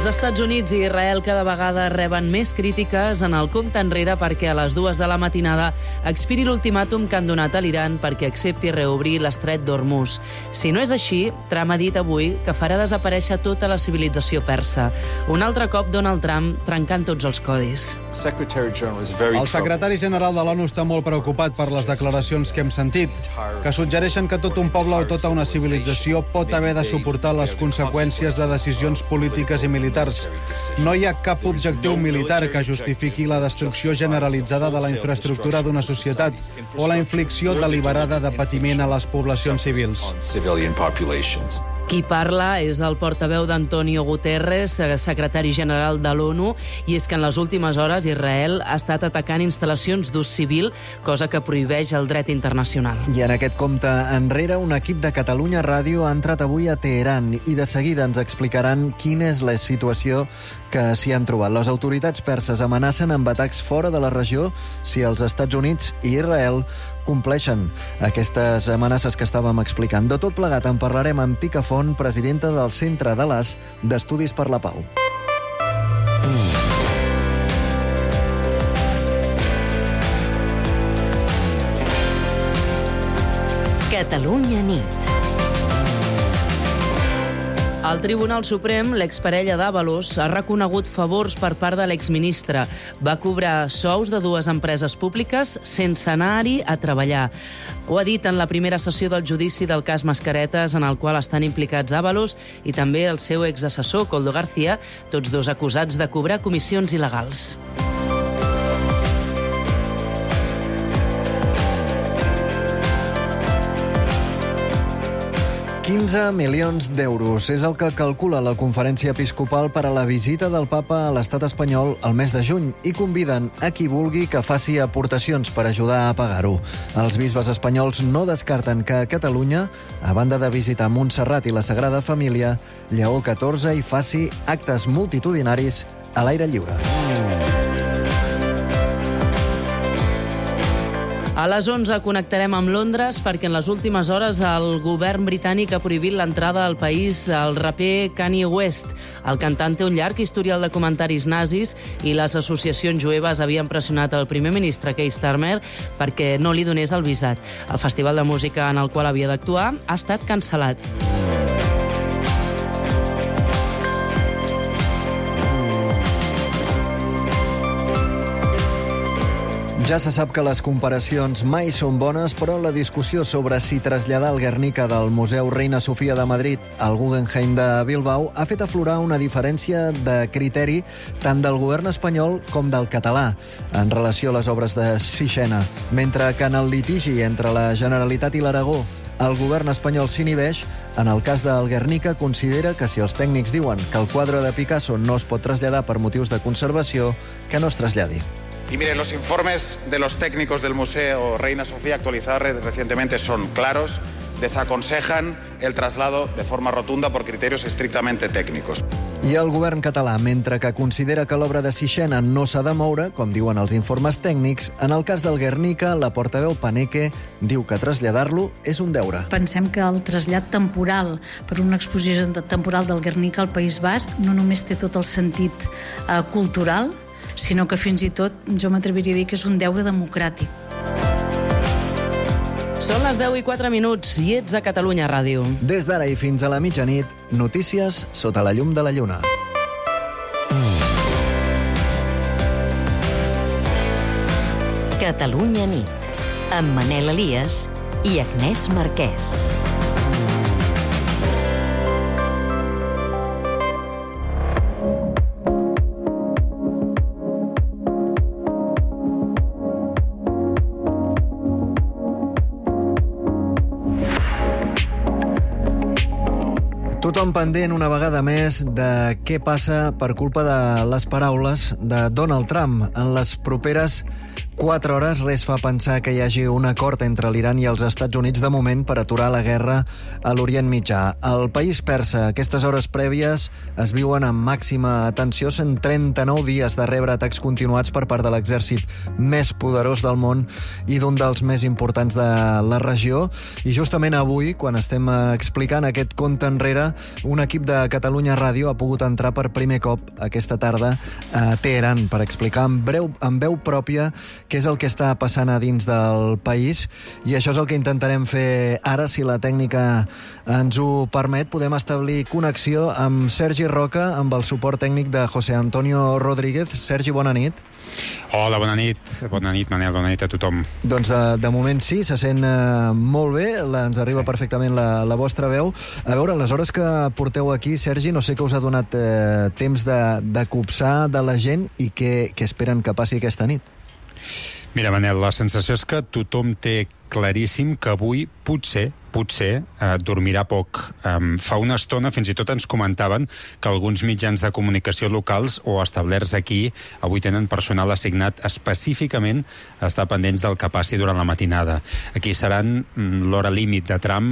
Els Estats Units i Israel cada vegada reben més crítiques en el compte enrere perquè a les 2 de la matinada expiri l'ultimàtum que han donat a l'Iran perquè accepti reobrir l'estret d'Hormuz. Si no és així, Trump ha dit avui que farà desaparèixer tota la civilització persa. Un altre cop Donald Trump trencant tots els codis. El secretari general de l'ONU està molt preocupat per les declaracions que hem sentit, que suggereixen que tot un poble o tota una civilització pot haver de suportar les conseqüències de decisions polítiques i militars. No hi ha cap objectiu militar que justifiqui la destrucció generalitzada de la infraestructura d'una societat o la inflicció deliberada de patiment a les poblacions civils. Qui parla és el portaveu d'Antonio Guterres, secretari general de l'ONU, i és que en les últimes hores Israel ha estat atacant instal·lacions d'ús civil, cosa que prohibeix el dret internacional. I en aquest compte enrere, un equip de Catalunya Ràdio ha entrat avui a Teheran i de seguida ens explicaran quina és la situació que s'hi han trobat. Les autoritats perses amenacen amb atacs fora de la regió si els Estats Units i Israel compleixen aquestes amenaces que estàvem explicant. De tot plegat en parlarem amb Tika Font, presidenta del Centre de l'AS d'Estudis per la Pau. Catalunya nit. Al Tribunal Suprem, l'exparella d'Ábalos ha reconegut favors per part de l'exministre. Va cobrar sous de 2 empreses públiques sense anar-hi a treballar. Ho ha dit en la primera sessió del judici del cas Mascaretes, en el qual estan implicats Ábalos i també el seu exassessor, Koldo García, tots dos acusats de cobrar comissions il·legals. 15 milions d'euros és el que calcula la Conferència Episcopal per a la visita del Papa a l'estat espanyol al mes de juny i conviden a qui vulgui que faci aportacions per ajudar a pagar-ho. Els bisbes espanyols no descarten que a Catalunya, a banda de visitar Montserrat i la Sagrada Família, Lleó XIV hi faci actes multitudinaris a l'aire lliure. A les 11 connectarem amb Londres perquè en les últimes hores el govern britànic ha prohibit l'entrada al país al raper Kanye West. El cantant té un llarg historial de comentaris nazis i les associacions jueves havien pressionat el primer ministre Keir Starmer perquè no li donés el visat. El festival de música en el qual havia d'actuar ha estat cancel·lat. Ja se sap que les comparacions mai són bones, però la discussió sobre si traslladar el Guernica del Museu Reina Sofia de Madrid al Guggenheim de Bilbao ha fet aflorar una diferència de criteri tant del govern espanyol com del català en relació a les obres de Sixena. Mentre que en el litigi entre la Generalitat i l'Aragó el govern espanyol s'inhibeix, en el cas del Guernica considera que si els tècnics diuen que el quadre de Picasso no es pot traslladar per motius de conservació, que no es traslladi. Y miren, los informes de los técnicos del Museo Reina Sofía actualizados recientemente son claros, desaconsejan el traslado de forma rotunda por criterios estrictamente técnicos. I el govern català, mentre que considera que l'obra de Sixena no s'ha de moure, com diuen els informes tècnics, en el cas del Guernica, la portaveu Paneque diu que traslladar-lo és un deure. Pensem que el trasllat temporal per una exposició temporal del Guernica al País Basc no només té tot el sentit cultural, sinó que fins i tot jo m'atreviria a dir que és un deure democràtic. Són les 10:04 i ets a Catalunya Ràdio. Des d'ara i fins a la mitjanit, notícies sota la llum de la lluna. Catalunya nit, amb Manel Elias i Agnès Marquès. Tothom pendent una vegada més de què passa per culpa de les paraules de Donald Trump en les properes 4 hores, res fa pensar que hi hagi un acord entre l'Iran i els Estats Units de moment per aturar la guerra a l'Orient Mitjà. Al país persa, aquestes hores prèvies es viuen amb màxima atenció. 139 dies de rebre atacs continuats per part de l'exèrcit més poderós del món i d'un dels més importants de la regió. I justament avui, quan estem explicant aquest compte enrere, un equip de Catalunya Ràdio ha pogut entrar per primer cop aquesta tarda a Teheran per explicar en veu pròpia què és el que està passant a dins del país, i això és el que intentarem fer ara. Si la tècnica ens ho permet, podem establir connexió amb Sergi Roca, amb el suport tècnic de José Antonio Rodríguez. Sergi, bona nit. Hola, bona nit. Bona nit, Manel, bona nit a tothom. Doncs de moment sí, se sent molt bé, ens arriba perfectament la vostra veu. A veure, les hores que porteu aquí, Sergi, no sé què us ha donat temps de copsar de la gent i què esperen que passi aquesta nit. Mira, Manel, la sensació és que tothom té claríssim que avui potser dormirà poc. Fa una estona fins i tot ens comentaven que alguns mitjans de comunicació locals o establerts aquí avui tenen personal assignat específicament a estar pendents del que passi durant la matinada. Aquí seran l'hora límit de tram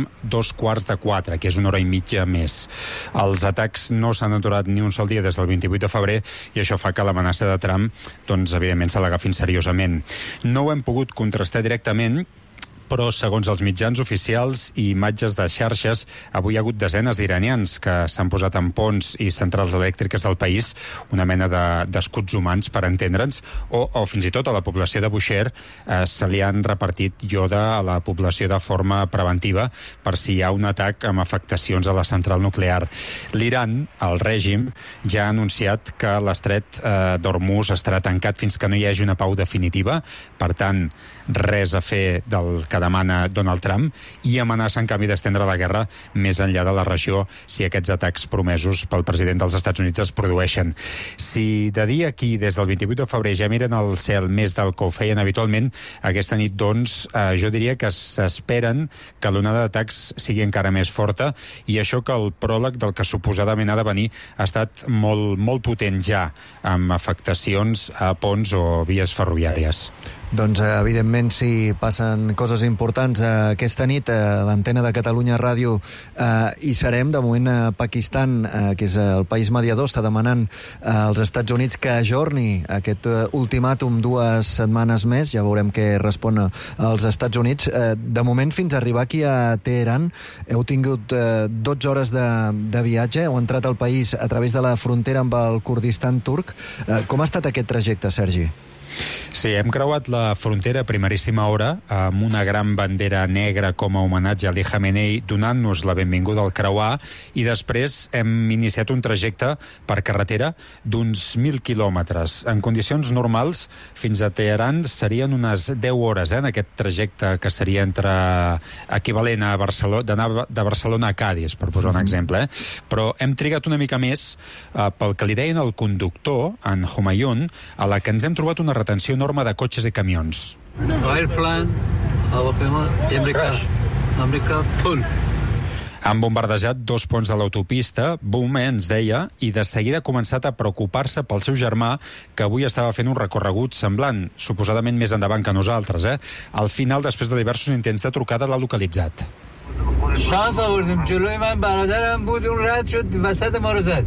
3:45, que és una hora i mitja més. Els atacs no s'han aturat ni un sol dia des del 28 de febrer i això fa que l'amenaça de tram, doncs, evidentment, se l'agafin seriosament. No ho hem pogut contrastar directament, però segons els mitjans oficials i imatges de xarxes, avui hi ha hagut desenes d'iranians que s'han posat en ponts i centrals elèctriques del país, una mena d'escuts humans, per entendre'ns, o fins i tot a la població de Bushehr se li han repartit ioda a la població de forma preventiva per si hi ha un atac amb afectacions a la central nuclear. L'Iran, el règim, ja ha anunciat que l'estret d'Hormuz estarà tancat fins que no hi hagi una pau definitiva. Per tant, res a fer del que demana Donald Trump, i amenaça en canvi d'estendre la guerra més enllà de la regió si aquests atacs promesos pel president dels Estats Units es produeixen. Si de dia aquí, des del 28 de febrer, ja miren el cel més del que ho feien habitualment, aquesta nit, doncs, jo diria que s'esperen que l'onada d'atacs sigui encara més forta, i això que el pròleg del que suposadament ha de venir ha estat molt, molt potent ja, amb afectacions a ponts o vies ferroviàries. Doncs, evidentment, si passen coses importants aquesta nit, a l'antena de Catalunya Ràdio hi serem. De moment, Pakistan, que és el país mediador, està demanant als Estats Units que ajorni aquest ultimàtum 2 setmanes més. Ja veurem què respon als Estats Units. De moment, fins a arribar aquí a Teheran, heu tingut 12 hores de viatge, heu entrat al país a través de la frontera amb el Kurdistan turc. Com ha estat aquest trajecte, Sergi? Sí, hem creuat la frontera a primeríssima hora amb una gran bandera negra com a homenatge a Ali Khamenei, donant-nos la benvinguda al creuar, i després hem iniciat un trajecte per carretera d'uns 1.000 quilòmetres. En condicions normals, fins a Teheran serien unes 10 hores, en aquest trajecte que seria equivalent a d'anar de Barcelona a Cadis, per posar un exemple. Però hem trigat una mica més pel que li deien al conductor, en Humayun, a la que ens hem trobat una retenció enorme de cotxes i camions. Han bombardejat 2 ponts de l'autopista, boom, ens deia, i de seguida ha començat a preocupar-se pel seu germà, que avui estava fent un recorregut semblant, suposadament més endavant que nosaltres. Al final, després de diversos intents de trucada, l'ha localitzat. شانس آوردیم جلوی من برادرم بود اون رد شد وسط ما رو زد.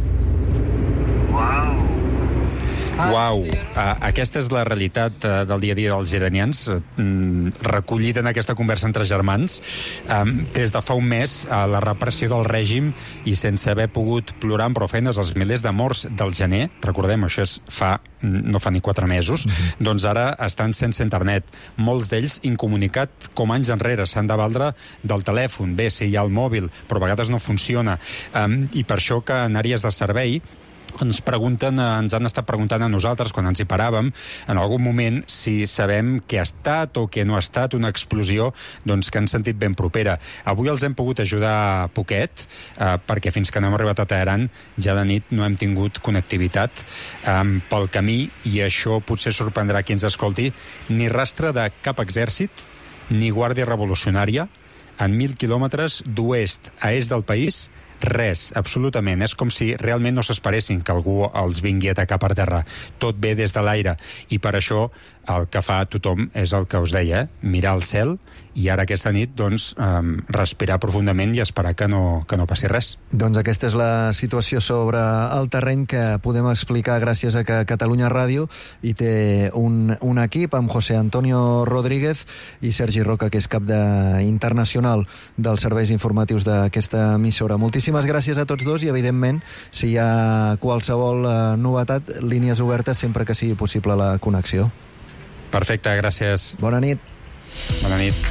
Uau, aquesta és la realitat del dia a dia dels iranians, recollida en aquesta conversa entre germans. Des de fa un mes, la repressió del règim, i sense haver pogut plorar amb prou feines els milers de morts del gener, recordem, això no fa ni 4 mesos, doncs ara estan sense internet. Molts d'ells incomunicat com anys enrere, s'han de valdre del telèfon. Bé, si hi ha el mòbil, però a vegades no funciona. I per això que en àrees de servei ens han estat preguntant a nosaltres, quan ens hi paràvem, en algun moment, si sabem què ha estat o què no ha estat una explosió, doncs que han sentit ben propera. Avui els hem pogut ajudar poquet, perquè fins que no hem arribat a Teheran, ja de nit no hem tingut connectivitat pel camí, i això potser sorprendrà qui ens escolti, ni rastre de cap exèrcit, ni guàrdia revolucionària, en 1.000 quilòmetres d'oest a est del país, res, absolutament. És com si realment no s'esperessin que algú els vingui a atacar per terra. Tot ve des de l'aire. I per això el que fa tothom és el que us deia, mirar al cel i ara aquesta nit, doncs, respirar profundament i esperar que no passi res. Doncs aquesta és la situació sobre el terreny que podem explicar gràcies a que Catalunya Ràdio hi té un equip amb José Antonio Rodríguez i Sergi Roca, que és cap internacional dels serveis informatius d'aquesta emissora. Moltíssimes gràcies a tots dos i, evidentment, si hi ha qualsevol novetat, línies obertes sempre que sigui possible la connexió. Perfecte, gràcies. Bona nit. Bona nit.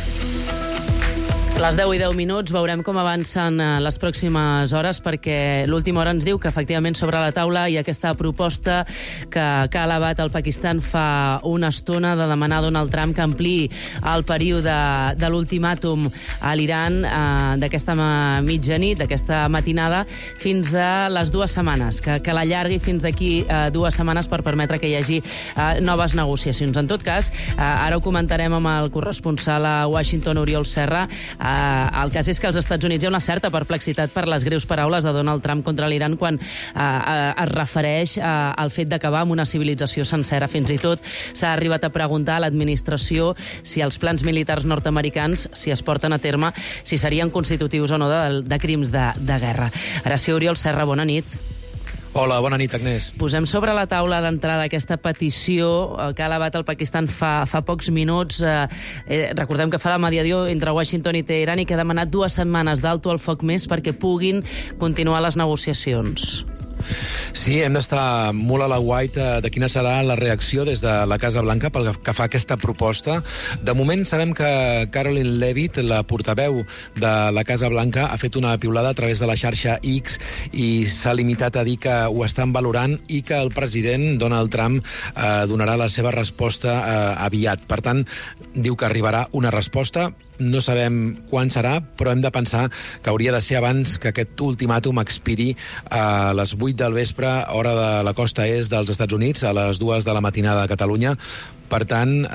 Les 10 i 10 minuts, veurem com avancen les pròximes hores, perquè l'última hora ens diu que efectivament sobre la taula hi ha aquesta proposta que ha elevat el Pakistan fa una estona de demanar a Donald Trump que ampliï el període de l'ultimàtum a l'Iran d'aquesta mitjanit, d'aquesta matinada, fins a les 2 setmanes, que l'allargui fins d'aquí 2 setmanes per permetre que hi hagi noves negociacions. En tot cas, ara ho comentarem amb el corresponsal a Washington, Oriol Serra. El cas és que als Estats Units hi ha una certa perplexitat per les greus paraules de Donald Trump contra l'Iran quan es refereix al fet d'acabar amb una civilització sencera. Fins i tot s'ha arribat a preguntar a l'administració si els plans militars nord-americans, si es porten a terme, si serien constitutius o no de crims de guerra. Ara sí, Oriol Serra, bona nit. Hola, bona nit, Agnès. Posem sobre la taula d'entrada aquesta petició que ha elevat el Pakistan fa pocs minuts. Recordem que fa de mediador entre Washington i Teheran i que ha demanat 2 setmanes d'alto al foc més perquè puguin continuar les negociacions. Sí, hem d'estar molt a la guait de quina serà la reacció des de la Casa Blanca pel que fa aquesta proposta. De moment sabem que Caroline Leavitt, la portaveu de la Casa Blanca, ha fet una piulada a través de la xarxa X i s'ha limitat a dir que ho estan valorant i que el president Donald Trump donarà la seva resposta aviat. Per tant, diu que arribarà una resposta. No sabem quan serà, però hem de pensar que hauria de ser abans que aquest ultimàtum expiri a les 8 del vespre, hora de la costa est dels Estats Units, a les 2 de la matinada a Catalunya. Per tant,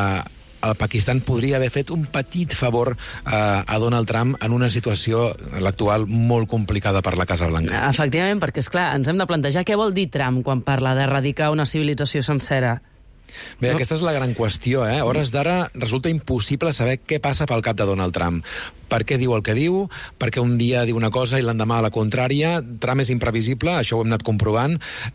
el Pakistan podria haver fet un petit favor a Donald Trump en una situació, l'actual, molt complicada per la Casa Blanca. Efectivament, perquè, esclar, ens hem de plantejar què vol dir Trump quan parla d'erradicar una civilització sencera. Bé, aquesta és la gran qüestió, A hores d'ara resulta impossible saber què passa pel cap de Donald Trump. Per què diu el que diu, perquè un dia diu una cosa i l'endemà la contrària. Trump és imprevisible, això ho hem anat comprovant,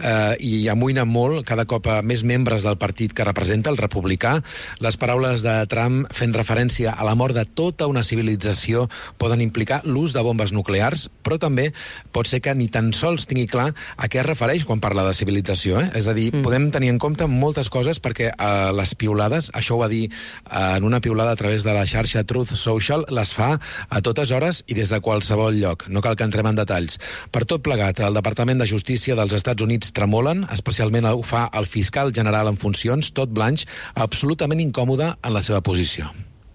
i amoïna molt cada cop més membres del partit que representa, el republicà. Les paraules de Trump fent referència a la mort de tota una civilització poden implicar l'ús de bombes nuclears, però també pot ser que ni tan sols tingui clar a què es refereix quan parla de civilització. És a dir, podem tenir en compte moltes coses perquè les piulades, això ho va dir en una piulada a través de la xarxa Truth Social, les fa a totes hores i des de qualsevol lloc. No cal que entrem en detalls. Per tot plegat, el Departament de Justícia dels Estats Units tremolen, especialment ho fa el fiscal general en funcions, Todd Blanche, absolutament incòmode en la seva posició.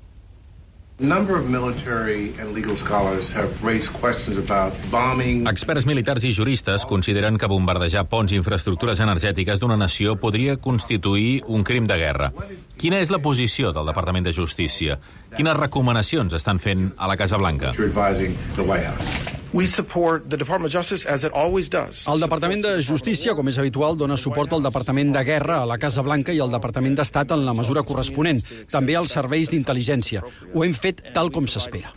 Experts militars i juristes consideren que bombardejar ponts i infraestructures energètiques d'una nació podria constituir un crim de guerra. Quina és la posició del Departament de Justícia? Quines recomanacions estan fent a la Casa Blanca? El Departament de Justícia, com és habitual, dona suport al Departament de Guerra, a la Casa Blanca i al Departament d'Estat en la mesura corresponent, també als serveis d'intel·ligència. Ho hem fet tal com s'espera.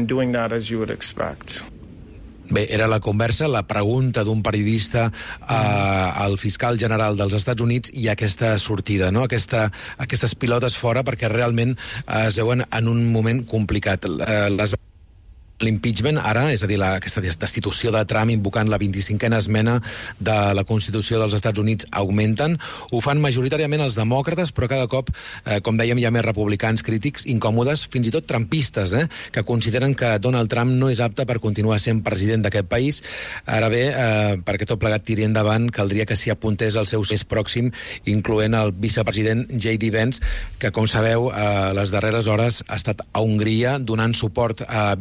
Bé, era la conversa, la pregunta d'un periodista al fiscal general dels Estats Units i aquesta sortida, no? Aquestes pilotes fora, perquè realment es veuen en un moment complicat. L'impeachment, ara, és a dir, aquesta destitució de Trump invocant la 25a esmena de la Constitució dels Estats Units augmenten. Ho fan majoritàriament els demòcrates, però cada cop, com dèiem, hi ha més republicans crítics, incòmodes, fins i tot trumpistes, que consideren que Donald Trump no és apte per continuar sent president d'aquest país. Ara bé, perquè tot plegat tiri endavant, caldria que s'hi apuntés el seu més pròxim, incloent el vicepresident J.D. Vance, que, com sabeu, a les darreres hores ha estat a Hongria donant suport a Viktor Orbán,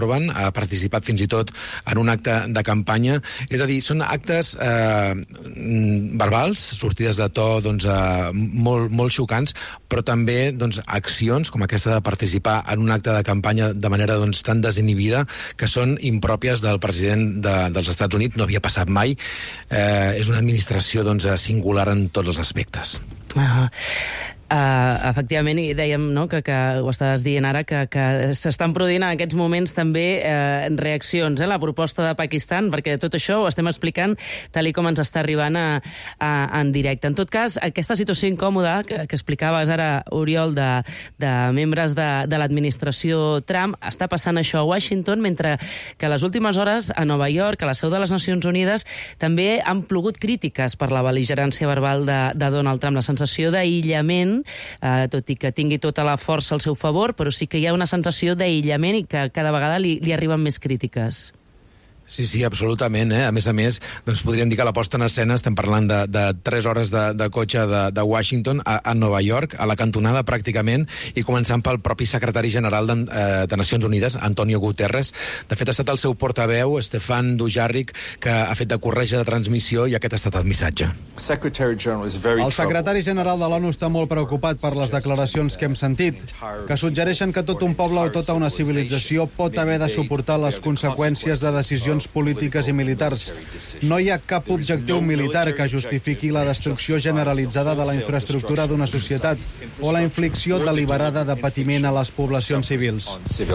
Orbán, ha participat fins i tot en un acte de campanya. És a dir, són actes verbals, sortides de to molt xocants, però també accions com aquesta de participar en un acte de campanya de manera tan desinhibida que són impròpies del president dels Estats Units. No havia passat mai. És una administració singular en tots els aspectes. Efectivament, i dèiem que ho estaves dient ara, que s'estan produint en aquests moments també reaccions, la proposta de Pakistan, perquè tot això ho estem explicant tal com ens està arribant en directe. En tot cas, aquesta situació incòmoda que explicaves ara, Oriol, de membres de l'administració Trump, està passant això a Washington, mentre que a les últimes hores a Nova York, a la seu de les Nacions Unides, també han plogut crítiques per la bel·ligerància verbal de Donald Trump, la sensació d'aïllament, tot i que tingui tota la força al seu favor, però sí que hi ha una sensació d'aïllament i que cada vegada li arriben més crítiques. Sí, absolutament. A més, podríem dir que la posta en escena, estem parlant de 3 hores de cotxe de Washington a Nova York, a la cantonada pràcticament, i començant pel propi secretari general de Nacions Unides, Antonio Guterres. De fet, ha estat el seu portaveu, Stefan Dujarric, que ha fet de corretja de transmissió, i aquest ha estat el missatge. El secretari general de l'ONU està molt preocupat per les declaracions que hem sentit, que suggereixen que tot un poble o tota una civilització pot haver de suportar les conseqüències de decisions polítiques i militars. No hi ha cap objectiu militar que justifiqui la destrucció generalitzada de la infraestructura d'una societat o la inflicció deliberada de patiment a les poblacions civils.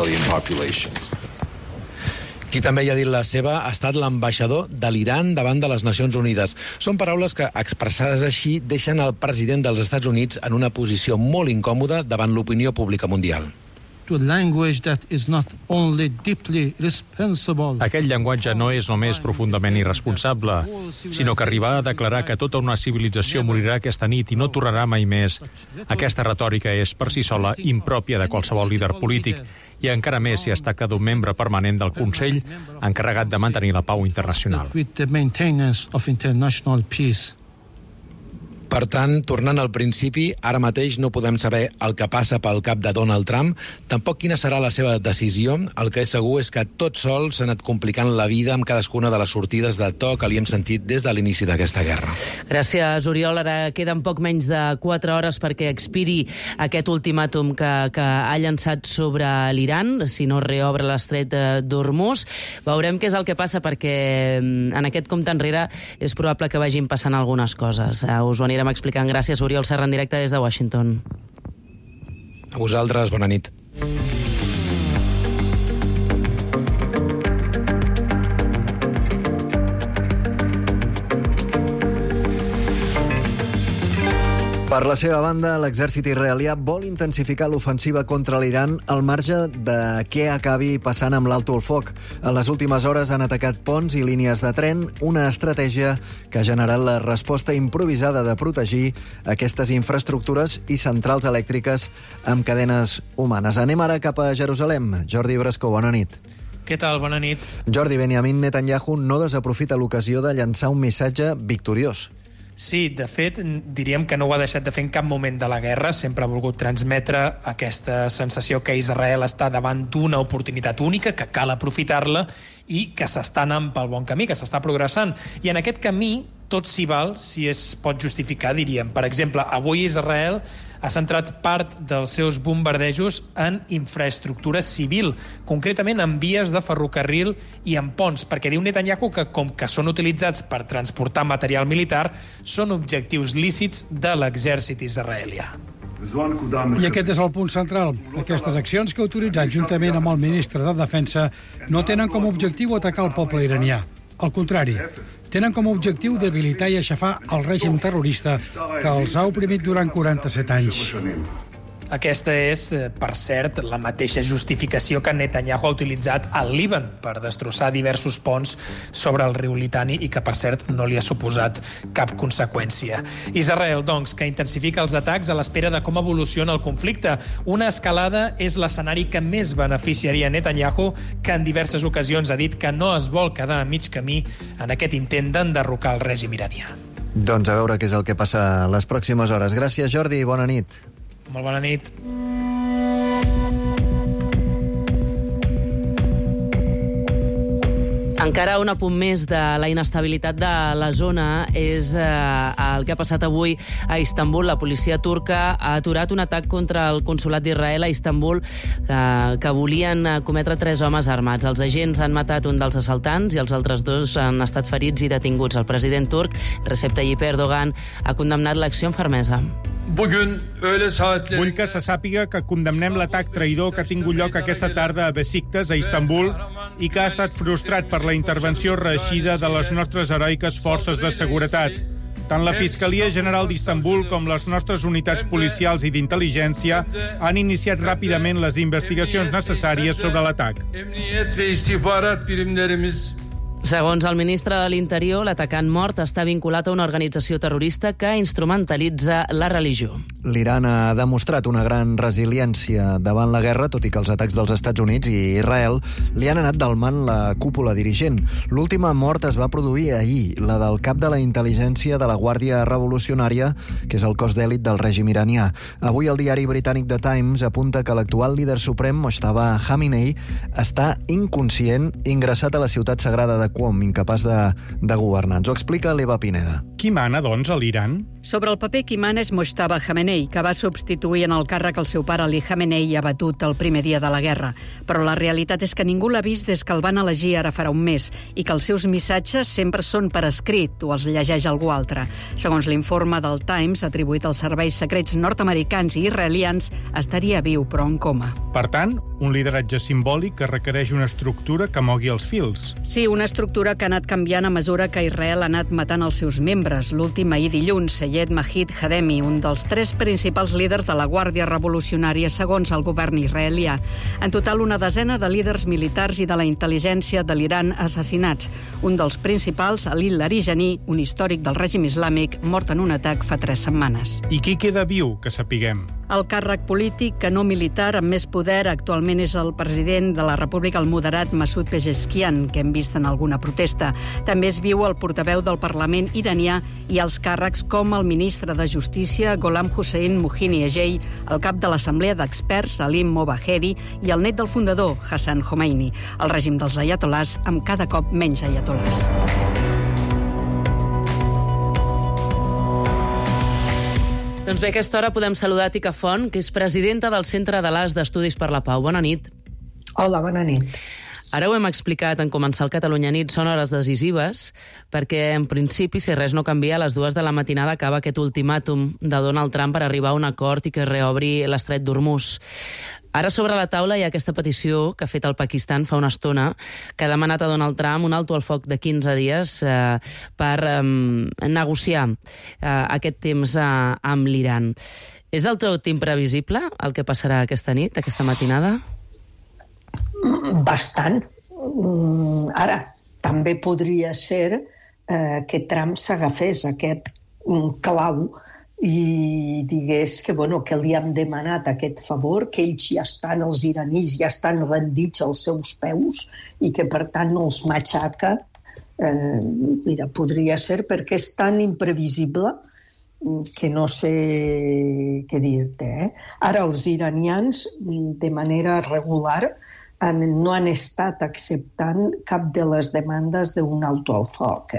Qui també hi ha dit la seva ha estat l'ambaixador de l'Iran davant de les Nacions Unides. Són paraules que, expressades així, deixen el president dels Estats Units en una posició molt incòmoda davant l'opinió pública mundial. Aquell llenguatge no és només profundament irresponsable, sinó que arribar a declarar que tota una civilització morirà aquesta nit i no tornarà mai més. Aquesta retòrica és per si sola impròpia de qualsevol líder polític, i encara més si es tracta d'un membre permanent del Consell encarregat de mantenir la pau internacional. Per tant, tornant al principi, ara mateix no podem saber el que passa pel cap de Donald Trump, tampoc quina serà la seva decisió. El que és segur és que tot sol s'ha anat complicant la vida amb cadascuna de les sortides de to que li hem sentit des de l'inici d'aquesta guerra. Gràcies, Oriol. Ara queden poc menys de 4 hores perquè expiri aquest ultimàtum que ha llançat sobre l'Iran, si no reobre l'estret d'Hormuz. Veurem què és el que passa, perquè en aquest compte enrere és probable que vagin passant algunes coses. Us ho anirem explicant. Gràcies, Oriol Serra, en directe des de Washington. A vosaltres, bona nit. Per la seva banda, l'exèrcit israelià vol intensificar l'ofensiva contra l'Iran al marge de què acabi passant amb l'alto el foc. En les últimes hores han atacat ponts i línies de tren, una estratègia que ha generat la resposta improvisada de protegir aquestes infraestructures i centrals elèctriques amb cadenes humanes. Anem ara cap a Jerusalem. Jordi Brascó, bona nit. Què tal? Bona nit. Jordi, Benjamin Netanyahu no desaprofita l'ocasió de llançar un missatge victoriós. Sí, de fet, diríem que no ho ha deixat de fer en cap moment de la guerra. Sempre ha volgut transmetre aquesta sensació que Israel està davant d'una oportunitat única, que cal aprofitar-la i que s'està anant pel bon camí, que s'està progressant. I en aquest camí tot s'hi val si es pot justificar, diríem. Per exemple, avui Israel ha centrat part dels seus bombardejos en infraestructura civil, concretament en vies de ferrocarril i en ponts, perquè diu Netanyahu que, com que són utilitzats per transportar material militar, són objectius lícits de l'exèrcit israelià. I aquest és el punt central. Aquestes accions que ha autoritzat juntament amb el ministre de Defensa no tenen com a objectiu atacar el poble iranià. Al contrari, tenen com a objectiu debilitar i aixafar el règim terrorista que els ha oprimit durant 47 anys. Aquesta és, per cert, la mateixa justificació que Netanyahu ha utilitzat al Líban per destrossar diversos ponts sobre el riu Litani i que, per cert, no li ha suposat cap conseqüència. Israel, doncs, que intensifica els atacs a l'espera de com evoluciona el conflicte. Una escalada és l'escenari que més beneficiaria Netanyahu, que en diverses ocasions ha dit que no es vol quedar a mig camí en aquest intent d'enderrocar el règim iranià. Doncs a veure què és el que passa les pròximes hores. Gràcies, Jordi, bona nit. Molt bona nit. Encara un apunt més de la inestabilitat de la zona és el que ha passat avui a Istanbul. La policia turca ha aturat un atac contra el consolat d'Israel a Istanbul que volien cometre 3 homes armats. Els agents han matat un dels assaltants i els altres 2 han estat ferits i detinguts. El president turc, Recep Tayyip Erdogan, ha condemnat l'acció amb fermesa. Vull que se sàpiga que condemnem l'atac traïdor que ha tingut lloc aquesta tarda a Besiktas, a Istanbul, i que ha estat frustrat per la intervenció reeixida de les nostres heroiques forces de seguretat. Tant la Fiscalia General d'Istanbul com les nostres unitats policials i d'intel·ligència han iniciat ràpidament les investigacions necessàries sobre l'atac. Segons el ministre de l'Interior, l'atacant mort està vinculat a una organització terrorista que instrumentalitza la religió. L'Iran ha demostrat una gran resiliència davant la guerra, tot i que els atacs dels Estats Units i Israel li han anat delmant la cúpula dirigent. L'última mort es va produir ahir, la del cap de la intel·ligència de la Guàrdia Revolucionària, que és el cos d'èlit del règim iranià. Avui el diari britànic The Times apunta que l'actual líder suprem, Mojtaba Khamenei, està inconscient, ingressat a la ciutat sagrada de Qom, incapaç de governar. Ens ho explica l'Eva Pineda. Qui mana, doncs, a l'Iran? Sobre el paper qui mana és Mojtaba Khamenei, que va substituir en el càrrec el seu pare Ali Khamenei abatut el primer dia de la guerra. Però la realitat és que ningú l'ha vist des que el van elegir ara farà un mes i que els seus missatges sempre són per escrit o els llegeix algú altre. Segons l'informe del Times, atribuït als serveis secrets nord-americans i israelians, estaria viu però en coma. Per tant, un lideratge simbòlic que requereix una estructura que mogui els fils. Sí, una estructura que ha anat canviant a mesura que Israel ha anat matant els seus membres. L'últim ahir dilluns, Seyed Mahid Hademi, un dels 3 principals líders de la Guàrdia Revolucionària segons el govern israelià. En total, una desena de líders militars i de la intel·ligència de l'Iran assassinats. Un dels principals, Ali Larijani, un històric del règim islàmic, mort en un atac fa 3 setmanes. I qui queda viu, que sapiguem? El càrrec polític, que no militar, amb més poder, actualment és el president de la República, el moderat Masoud Pezeshkian, que hem vist en alguna protesta. També es viu el portaveu del Parlament iranià i els càrrecs com el ministre de Justícia, Gholam Hossein Mohini-Ejei, el cap de l'Assemblea d'Experts, Alim Movahedi, i el net del fundador, Hassan Khomeini. El règim dels ayatolàs, amb cada cop menys ayatolàs. Doncs bé, a aquesta hora podem saludar Tica Font, que és presidenta del Centre de l'As d'Estudis per la Pau. Bona nit. Hola, bona nit. Ara ho hem explicat en començar el Catalunya Nit, són hores decisives, perquè en principi, si res no canvia, a les 2 de la matinada acaba aquest ultimàtum de Donald Trump per arribar a un acord i que reobri l'estret d'Hormuz. Ara sobre la taula hi ha aquesta petició que ha fet el Pakistan fa una estona, que ha demanat a Donald Trump un alto al foc de 15 dies per negociar aquest temps amb l'Iran. És del tot imprevisible el que passarà aquesta nit, aquesta matinada? Bastant. Ara, també podria ser que Trump s'agafés aquest clau i digués que, que li hem demanat aquest favor, que ells ja estan, els iranis ja estan rendits als seus peus i que, per tant, no els matxaca. Mira, podria ser perquè és tan imprevisible que no sé què dir-te. Ara, els iranians, de manera regular, no han estat acceptant cap de les demandes d'un alto al foc.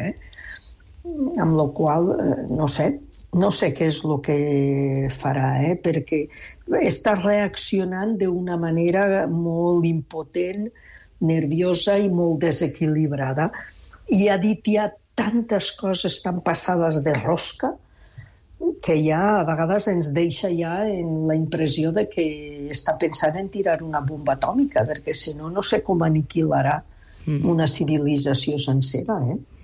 Amb la qual cosa, no sé què és el que farà, perquè està reaccionant d'una manera molt impotent, nerviosa i molt desequilibrada. I ha dit ja tantes coses tan passades de rosca que ja a vegades ens deixa ja en la impressió de que està pensant en tirar una bomba atòmica, perquè si no, no sé com aniquilarà una civilització sencera.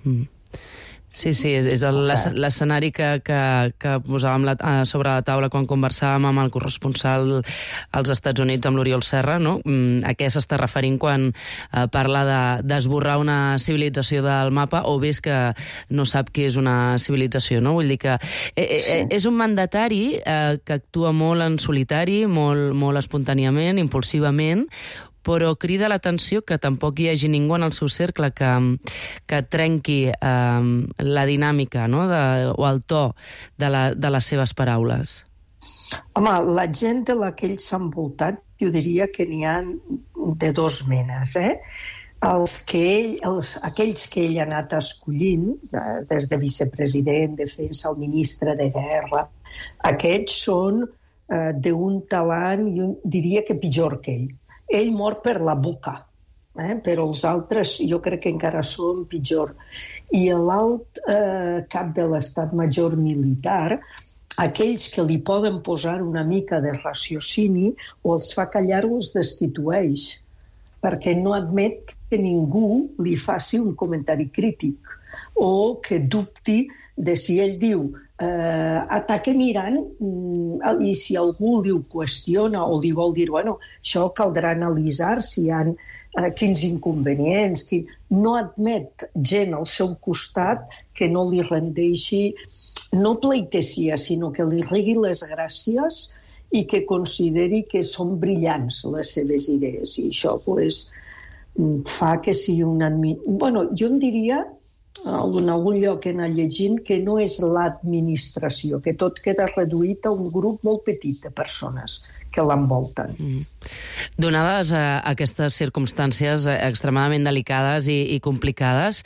Sí, és l'escenari que posàvem sobre la taula quan conversàvem amb el corresponsal als Estats Units, amb l'Oriol Serra, no? A què s'està referint quan parla d'esborrar una civilització del mapa, o bé que no sap què és una civilització, no? Vull dir que és un mandatari que actua molt en solitari, molt espontàniament, impulsivament, però crida l'atenció que tampoc hi hagi ningú en el seu cercle que trenqui la dinàmica, no? O el to de les seves paraules. Home, la gent de la que ells s'han envoltat, jo diria que n'hi ha de 2 menes. aquells que ell ha anat escollint, des de vicepresident, defensa, el ministre de guerra, aquests són d'un talant, jo diria que pitjor que ell. Ell mor per la boca, però els altres jo crec que encara són pitjor. I l'alt cap de l'estat major militar, aquells que li poden posar una mica de raciocini o els fa callar o els destitueix, perquè no admet que ningú li faci un comentari crític o que dubti de si ell diu ataquem Iran i si algú li ho qüestiona o li vol dir, bueno, això caldrà analitzar si hi ha quins inconvenients. No admet gent al seu costat que no li rendeixi no pleitesia, sinó que li rigui les gràcies i que consideri que són brillants les seves idees. I això fa que sigui una... Bueno, jo em diria, en algun lloc he anat llegint, que no és l'administració, que tot queda reduït a un grup molt petit de persones que l'envolten. Donades aquestes circumstàncies extremadament delicades i complicades,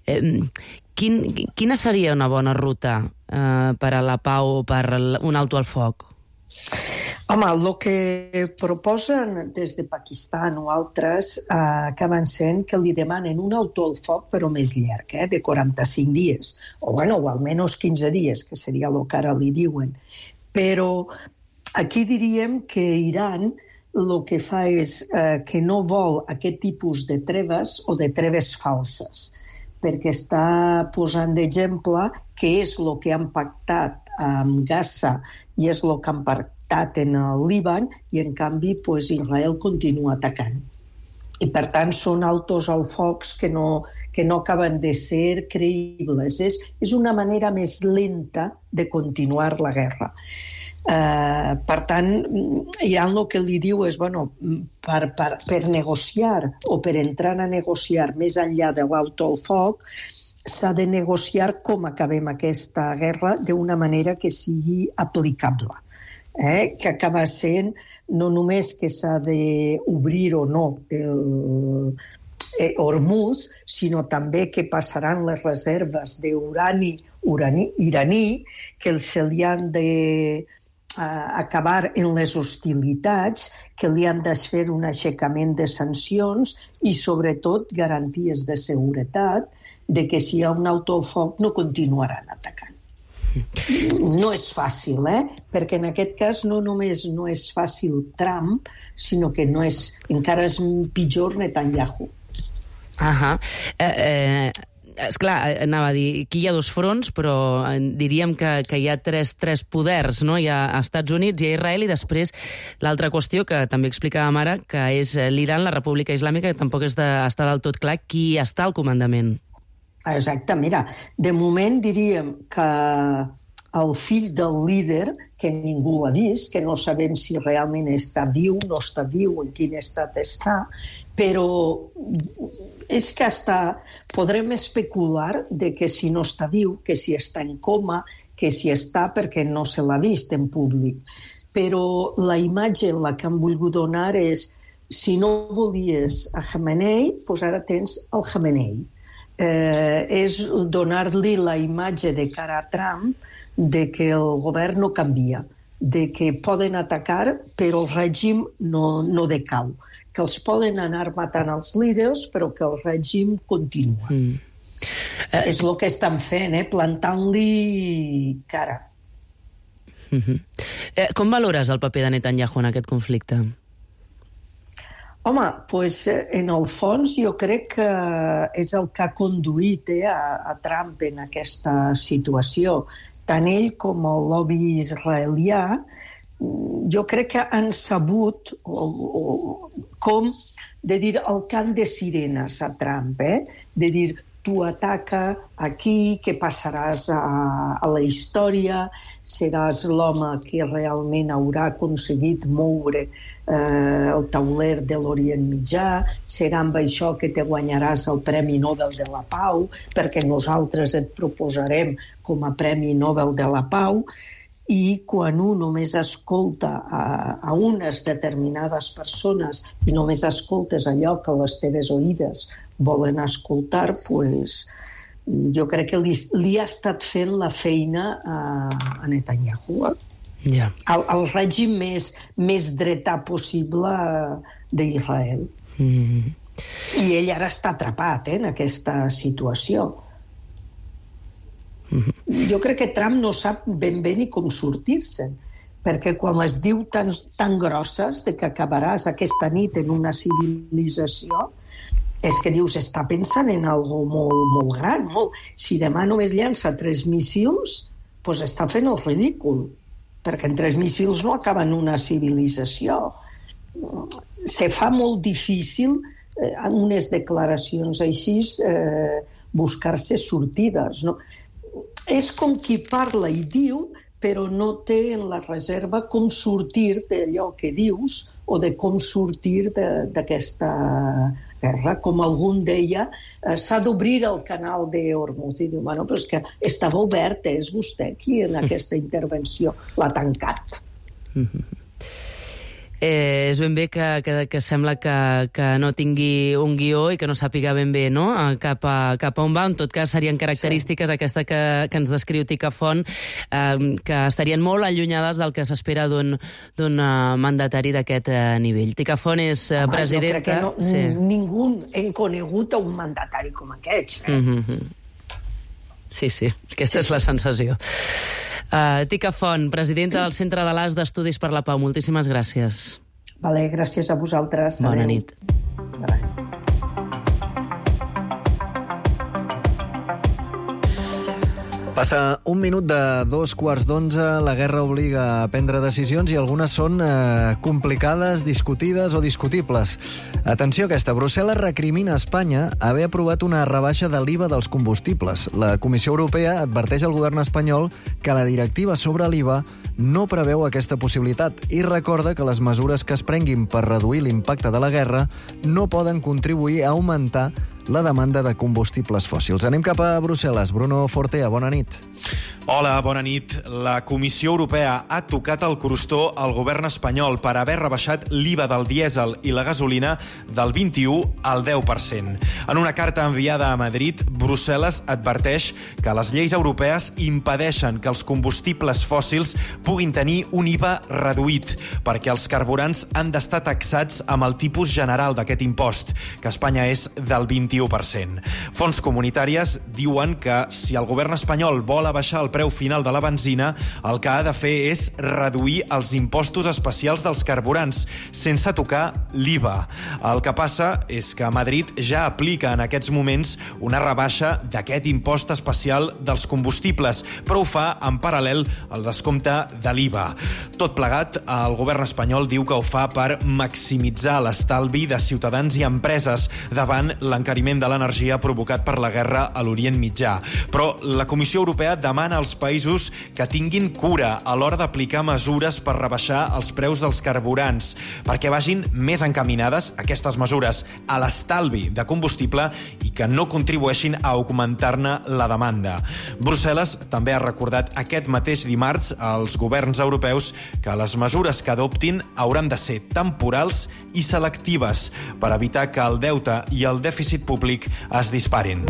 quina seria una bona ruta per a la pau o per un alto al foc? Home, el que proposen des de Pakistan o altres acaben sent que li demanen un alto al foc però més llarg, de 45 dies, o almenys 15 dies, que seria el que ara li diuen. Però aquí diríem que Iran el que fa és que no vol aquest tipus de treves o de treves falses, perquè està posant d'exemple que és el que han pactat amb Gaza i és el que han pactat en el Líban i, en canvi, Israel continua atacant. I, per tant, són altos al focs que no acaben de ser creïbles. És una manera més lenta de continuar la guerra. Per tant, Iran el que li diu és, per negociar o per entrar a negociar més enllà de l'alto al foc, s'ha de negociar com acabem aquesta guerra d'una manera que sigui aplicable, que acaba sent no només que s'ha d'obrir o no Hormuz, sinó també que passaran les reserves d'urani iraní, que se li han de acabar en les hostilitats, que li han de fer un aixecament de sancions i, sobretot, garanties de seguretat de que si hi ha un alto al foc no continuaran atacant. No és fàcil, perquè en aquest cas no només no és fàcil Trump, sinó que encara és pitjor Netanyahu. Esclar, anava a dir, aquí hi ha dos fronts, però diríem que hi ha tres poders, no? Hi ha Estats Units, hi ha Israel, i després l'altra qüestió que també explicàvem ara, que és l'Iran, la República Islàmica, que tampoc està del tot clar qui està al comandament. Exacte, mira, de moment diríem que el fill del líder, que ningú l'ha vist, que no sabem si realment està viu, no està viu, en quin estat està, però és que podrem especular de que si no està viu, que si està en coma, que si està perquè no se l'ha vist en públic. Però la imatge en la que han volgut donar és, si no volies a Khamenei, doncs ara tens el Khamenei. És donar-li la imatge de cara a Trump de que el govern no canvia, de que poden atacar però el règim no decau, que els poden anar matant els líders però que el règim continua. És el que estan fent, plantant-li cara. Com valores el paper de Netanyahu en aquest conflicte? Home, en el fons jo crec que és el que ha conduït a Trump en aquesta situació. Tant ell com el lobby israelià, jo crec que han sabut com de dir el cant de sirenes a Trump, de dir tu ataca aquí, que passaràs a la història, seràs l'home que realment haurà aconseguit moure el tauler de l'Orient Mitjà, serà amb això que te guanyaràs el Premi Nobel de la Pau, perquè nosaltres et proposarem com a Premi Nobel de la Pau. i quan un només escolta a unes determinades persones i només escoltes allò que les teves oïdes volen escoltar, doncs jo crec que li ha estat fent la feina a Netanyahu. Yeah. El règim més dretà possible d'Israel. I ell ara està atrapat en aquesta situació. Jo crec que Trump no sap ben bé ni com sortir-se, perquè quan les diu tan grosses de que acabaràs aquesta nit en una civilització, és que dius, està pensant en algo molt gran. Si demà només llança 3 míssils, doncs està fent el ridícul, perquè en 3 míssils no acaben una civilització. Se fa molt difícil en unes declaracions així buscar-se sortides, no? És com qui parla i diu, però no té en la reserva com sortir d'allò que dius o de com sortir d'aquesta guerra. Com algú deia, s'ha d'obrir el canal d'Hormuz. I diu, bueno, però és que estava obert, és vostè qui en aquesta intervenció l'ha tancat. És ben bé que sembla que no tingui un guió i que no sàpiga ben bé, no?, cap a on va. En tot cas, serien característiques aquesta que ens descriu Ticafont, que estarien molt allunyades del que s'espera d'un mandatari d'aquest nivell. Ticafont és presidenta... Jo crec que ningú hem conegut un mandatari com aquest. Sí, aquesta és la sensació. Ticafont, presidenta del Centre de l'As d'Estudis per la Pau. Moltíssimes gràcies. Vale, gràcies a vosaltres. Bona nit. Passa un minut de 2:15, la guerra obliga a prendre decisions i algunes són complicades, discutides o discutibles. Atenció aquesta, Brussel·les recrimina a Espanya haver aprovat una rebaixa de l'IVA dels combustibles. La Comissió Europea adverteix al govern espanyol que la directiva sobre l'IVA no preveu aquesta possibilitat i recorda que les mesures que es prenguin per reduir l'impacte de la guerra no poden contribuir a augmentar la demanda de combustibles fòssils. Anem cap a Brussel·les. Bruno Fortea, bona nit. Hola, bona nit. La Comissió Europea ha tocat el crostó al govern espanyol per haver rebaixat l'IVA del dièsel i la gasolina del 21 al 10%. En una carta enviada a Madrid, Brussel·les adverteix que les lleis europees impedeixen que els combustibles fòssils puguin tenir un IVA reduït, perquè els carburants han d'estar taxats amb el tipus general d'aquest impost, que a Espanya és del 21%. Fonts comunitàries diuen que si el govern espanyol vol abaixar el preu final de la benzina, el que ha de fer és reduir els impostos especials dels carburants, sense tocar l'IVA. El que passa és que Madrid ja aplica en aquests moments una rebaixa d'aquest impost especial dels combustibles, però ho fa en paral·lel al descompte de l'IVA. Tot plegat, el govern espanyol diu que ho fa per maximitzar l'estalvi de ciutadans i empreses davant l'encariment de l'energia provocat per la guerra a l'Orient Mitjà. Però la Comissió Europea demana als països que tinguin cura a l'hora d'aplicar mesures per rebaixar els preus dels carburants, perquè vagin més encaminades aquestes mesures a l'estalvi de combustible i que no contribueixin a augmentar-ne la demanda. Brussel·les també ha recordat aquest mateix dimarts als governs europeus que les mesures que adoptin hauran de ser temporals i selectives per evitar que el deute i el dèficit públic es disparin.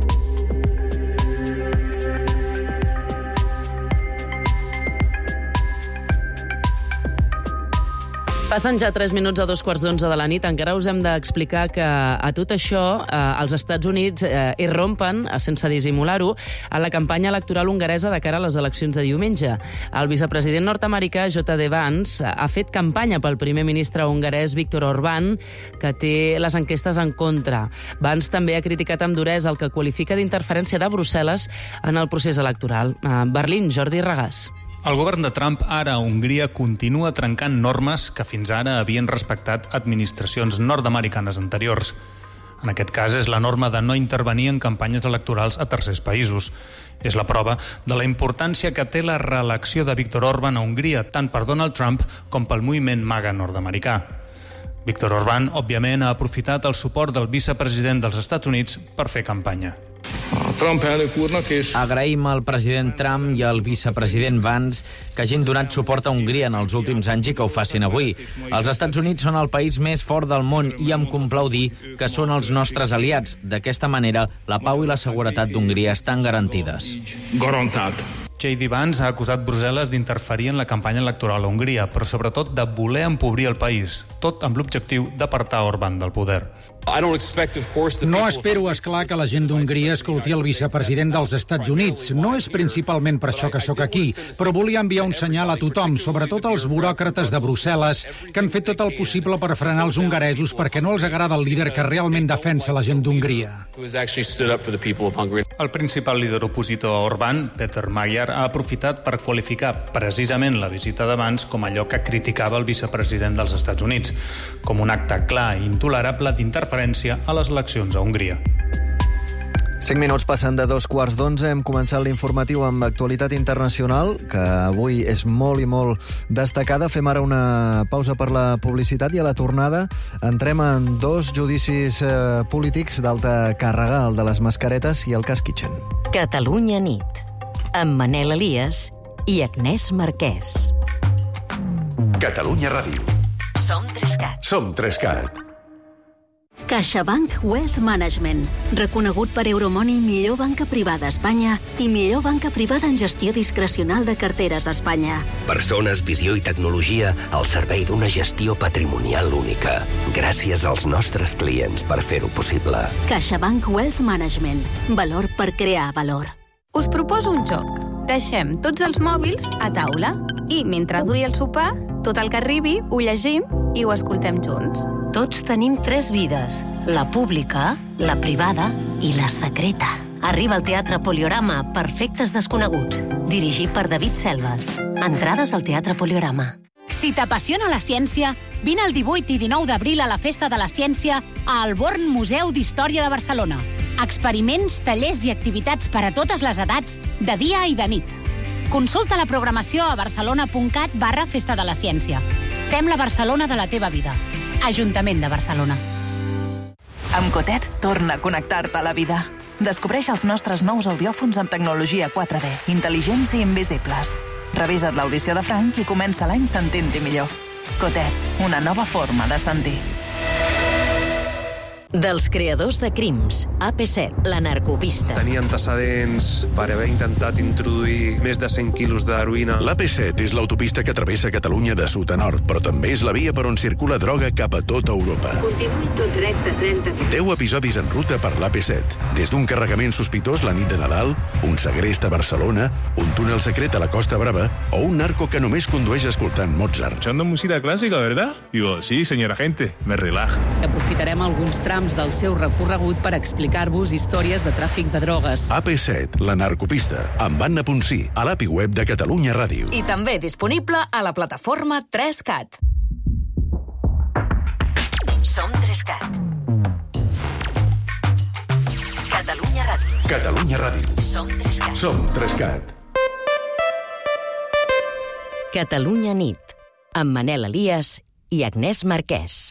Passen ja 3 minuts a 2:15 de la nit. Encara us hem d'explicar que a tot això els Estats Units irrompen, sense dissimular-ho, a la campanya electoral hongaresa de cara a les eleccions de diumenge. El vicepresident nord-americà J.D. Vance ha fet campanya pel primer ministre hongarès Viktor Orbán, que té les enquestes en contra. Vance també ha criticat amb duresa el que qualifica d'interferència de Brussel·les en el procés electoral. Berlín, Jordi Regàs. El govern de Trump ara a Hongria continua trencant normes que fins ara havien respectat administracions nord-americanes anteriors. En aquest cas és la norma de no intervenir en campanyes electorals a tercers països. És la prova de la importància que té la reelecció de Viktor Orbán a Hongria, tant per Donald Trump com pel moviment MAGA nord-americà. Viktor Orbán, òbviament, ha aprofitat el suport del vicepresident dels Estats Units per fer campanya. Agraïm al president Trump i al vicepresident Vance que hagin donat suport a Hongria en els últims anys i que ho facin avui. Els Estats Units són el país més fort del món i em complau dir que són els nostres aliats. D'aquesta manera, la pau i la seguretat d'Hongria estan garantides. J.D. Vance ha acusat Brussel·les d'interferir en la campanya electoral a Hongria, però sobretot de voler empobrir el país, tot amb l'objectiu d'apartar Orbán del poder. No espero, esclar, que la gent d'Hongria escolti el vicepresident dels Estats Units. No és principalment per això que sóc aquí, però volia enviar un senyal a tothom, sobretot als buròcrates de Brussel·les, que han fet tot el possible per frenar els hongaresos perquè no els agrada el líder que realment defensa la gent d'Hongria. El principal líder opositor a Orbán, Peter Magyar, ha aprofitat per qualificar precisament la visita de Vance com allò que criticava el vicepresident dels Estats Units, com un acte clar i intolerable d'interferència a les eleccions a Hongria. 5 minuts passant de 2:15. Hem començat l'informatiu amb actualitat internacional, que avui és molt i molt destacada. Fem ara una pausa per la publicitat i a la tornada entrem en 2 judicis polítics d'alta càrrega, el de les mascaretes i el cas Kitchen. Catalunya nit, amb Manel Elias i Agnès Marquès. Catalunya Ràdio. Som 3CAT. Som 3CAT. CaixaBank Wealth Management, reconegut per Euromoney millor banca privada a Espanya i millor banca privada en gestió discrecional de carteres a Espanya. Persones, visió i tecnologia al servei d'una gestió patrimonial única. Gràcies als nostres clients per fer-ho possible. CaixaBank Wealth Management, valor per crear valor. Us proposo un joc. Deixem tots els mòbils a taula i, mentre duri el sopar, tot el que arribi ho llegim i ho escoltem junts. Tots tenim 3 vides, la pública, la privada i la secreta. Arriba al Teatre Poliorama, Perfectes desconeguts, dirigit per David Selves. Entrades al Teatre Poliorama. Si t'apassiona la ciència, vine el 18 i 19 d'abril a la Festa de la Ciència al Born Museu d'Història de Barcelona. Experiments, tallers i activitats per a totes les edats, de dia i de nit. Consulta la programació a barcelona.cat/Festa de la Ciència. Fem la Barcelona de la teva vida. Ajuntament de Barcelona. Amb Cotet, torna a connectar-te a la vida. Descobreix els nostres nous audiòfons amb tecnologia 4D, intel·ligents i invisibles. Revisa't l'audició de Frank i comença l'any sentint-hi millor. Cotet, una nova forma de sentir. Dels creadors de Crims, AP7, la narcopista. Tenia antecedents per haver intentat introduir més de 100 quilos d'heroïna. L'AP7 és l'autopista que travessa Catalunya de sud a nord, però també és la via per on circula droga cap a tota Europa. Continuï tot recte 30 minuts. 10 episodis en ruta per l'AP7. Des d'un carregament sospitós la nit de Nadal, un segrest a Barcelona, un túnel secret a la Costa Brava o un narco que només condueix escoltant Mozart. Escuchando música clásica, ¿verdad? Digo, sí, señora agente, me relaja. Aprofitarem alguns trams del seu recorregut per explicar-vos històries de tràfic de drogues. AP7, la narcopista, amb Anna Ponsí, a l'API web de Catalunya Ràdio. I també disponible a la plataforma 3CAT. Som 3CAT. Catalunya Ràdio. Catalunya Ràdio. Som 3CAT. Som 3CAT. Catalunya nit, amb Manel Elias i Agnès Marquès.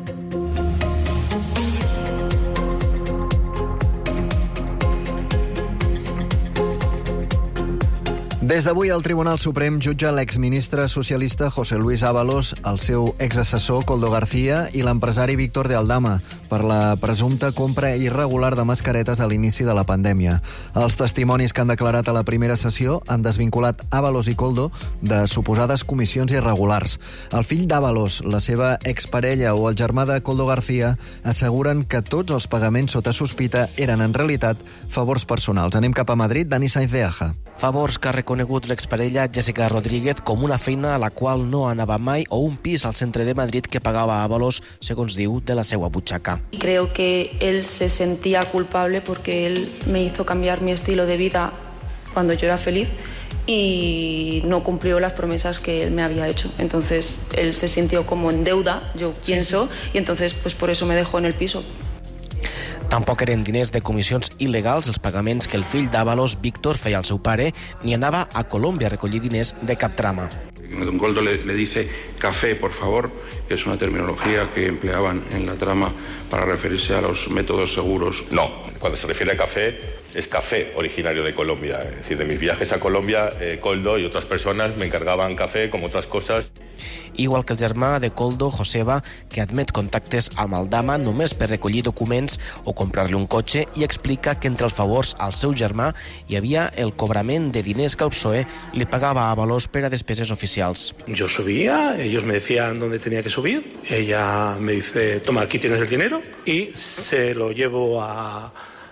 Des d'avui el Tribunal Suprem jutja l'exministre socialista José Luis Ábalos, el seu exassessor Koldo García i l'empresari Víctor de Aldama per la presumpta compra irregular de mascaretes a l'inici de la pandèmia. Els testimonis que han declarat a la primera sessió han desvinculat Ábalos i Koldo de suposades comissions irregulars. El fill d'Ábalos, la seva exparella o el germà de Koldo García asseguren que tots els pagaments sota sospita eren en realitat favors personals. Anem cap a Madrid, Dani Sainz de Aja. Favors que ha reconegut l'exparella Jessica Rodríguez com una feina a la qual no anava mai o un pis al centre de Madrid que pagava Ábalos, segons diu, de la seva butxaca. Creo que él se sentía culpable porque él me hizo cambiar mi estilo de vida cuando yo era feliz y no cumplió las promesas que él me había hecho. Entonces él se sintió como en deuda, yo pienso, y entonces pues por eso me dejó en el piso. Tampoc eren diners de comissions il·legals els pagaments que el fill d'Ábalos, Víctor, feia al seu pare, ni anava a Colòmbia a recollir diners de cap trama. Don Koldo le dice café, por favor, que es una terminología que empleaban en la trama para referirse a los métodos seguros. No, cuando se refiere a café, es café originario de Colombia. Es decir, de mis viajes a Colombia, Koldo y otras personas me encargaban café, como otras cosas. Igual que el germà de Koldo, Joseba, que admet contactes amb el Dama només per recollir documents o comprar-li un cotxe, i explica que entre els favors al seu germà hi havia el cobrament de diners que el PSOE li pagava a Ábalos per a despeses oficials. Yo subía, ellos me decían dónde tenía que subir, ella me dice, toma, aquí tienes el dinero, y se lo llevo a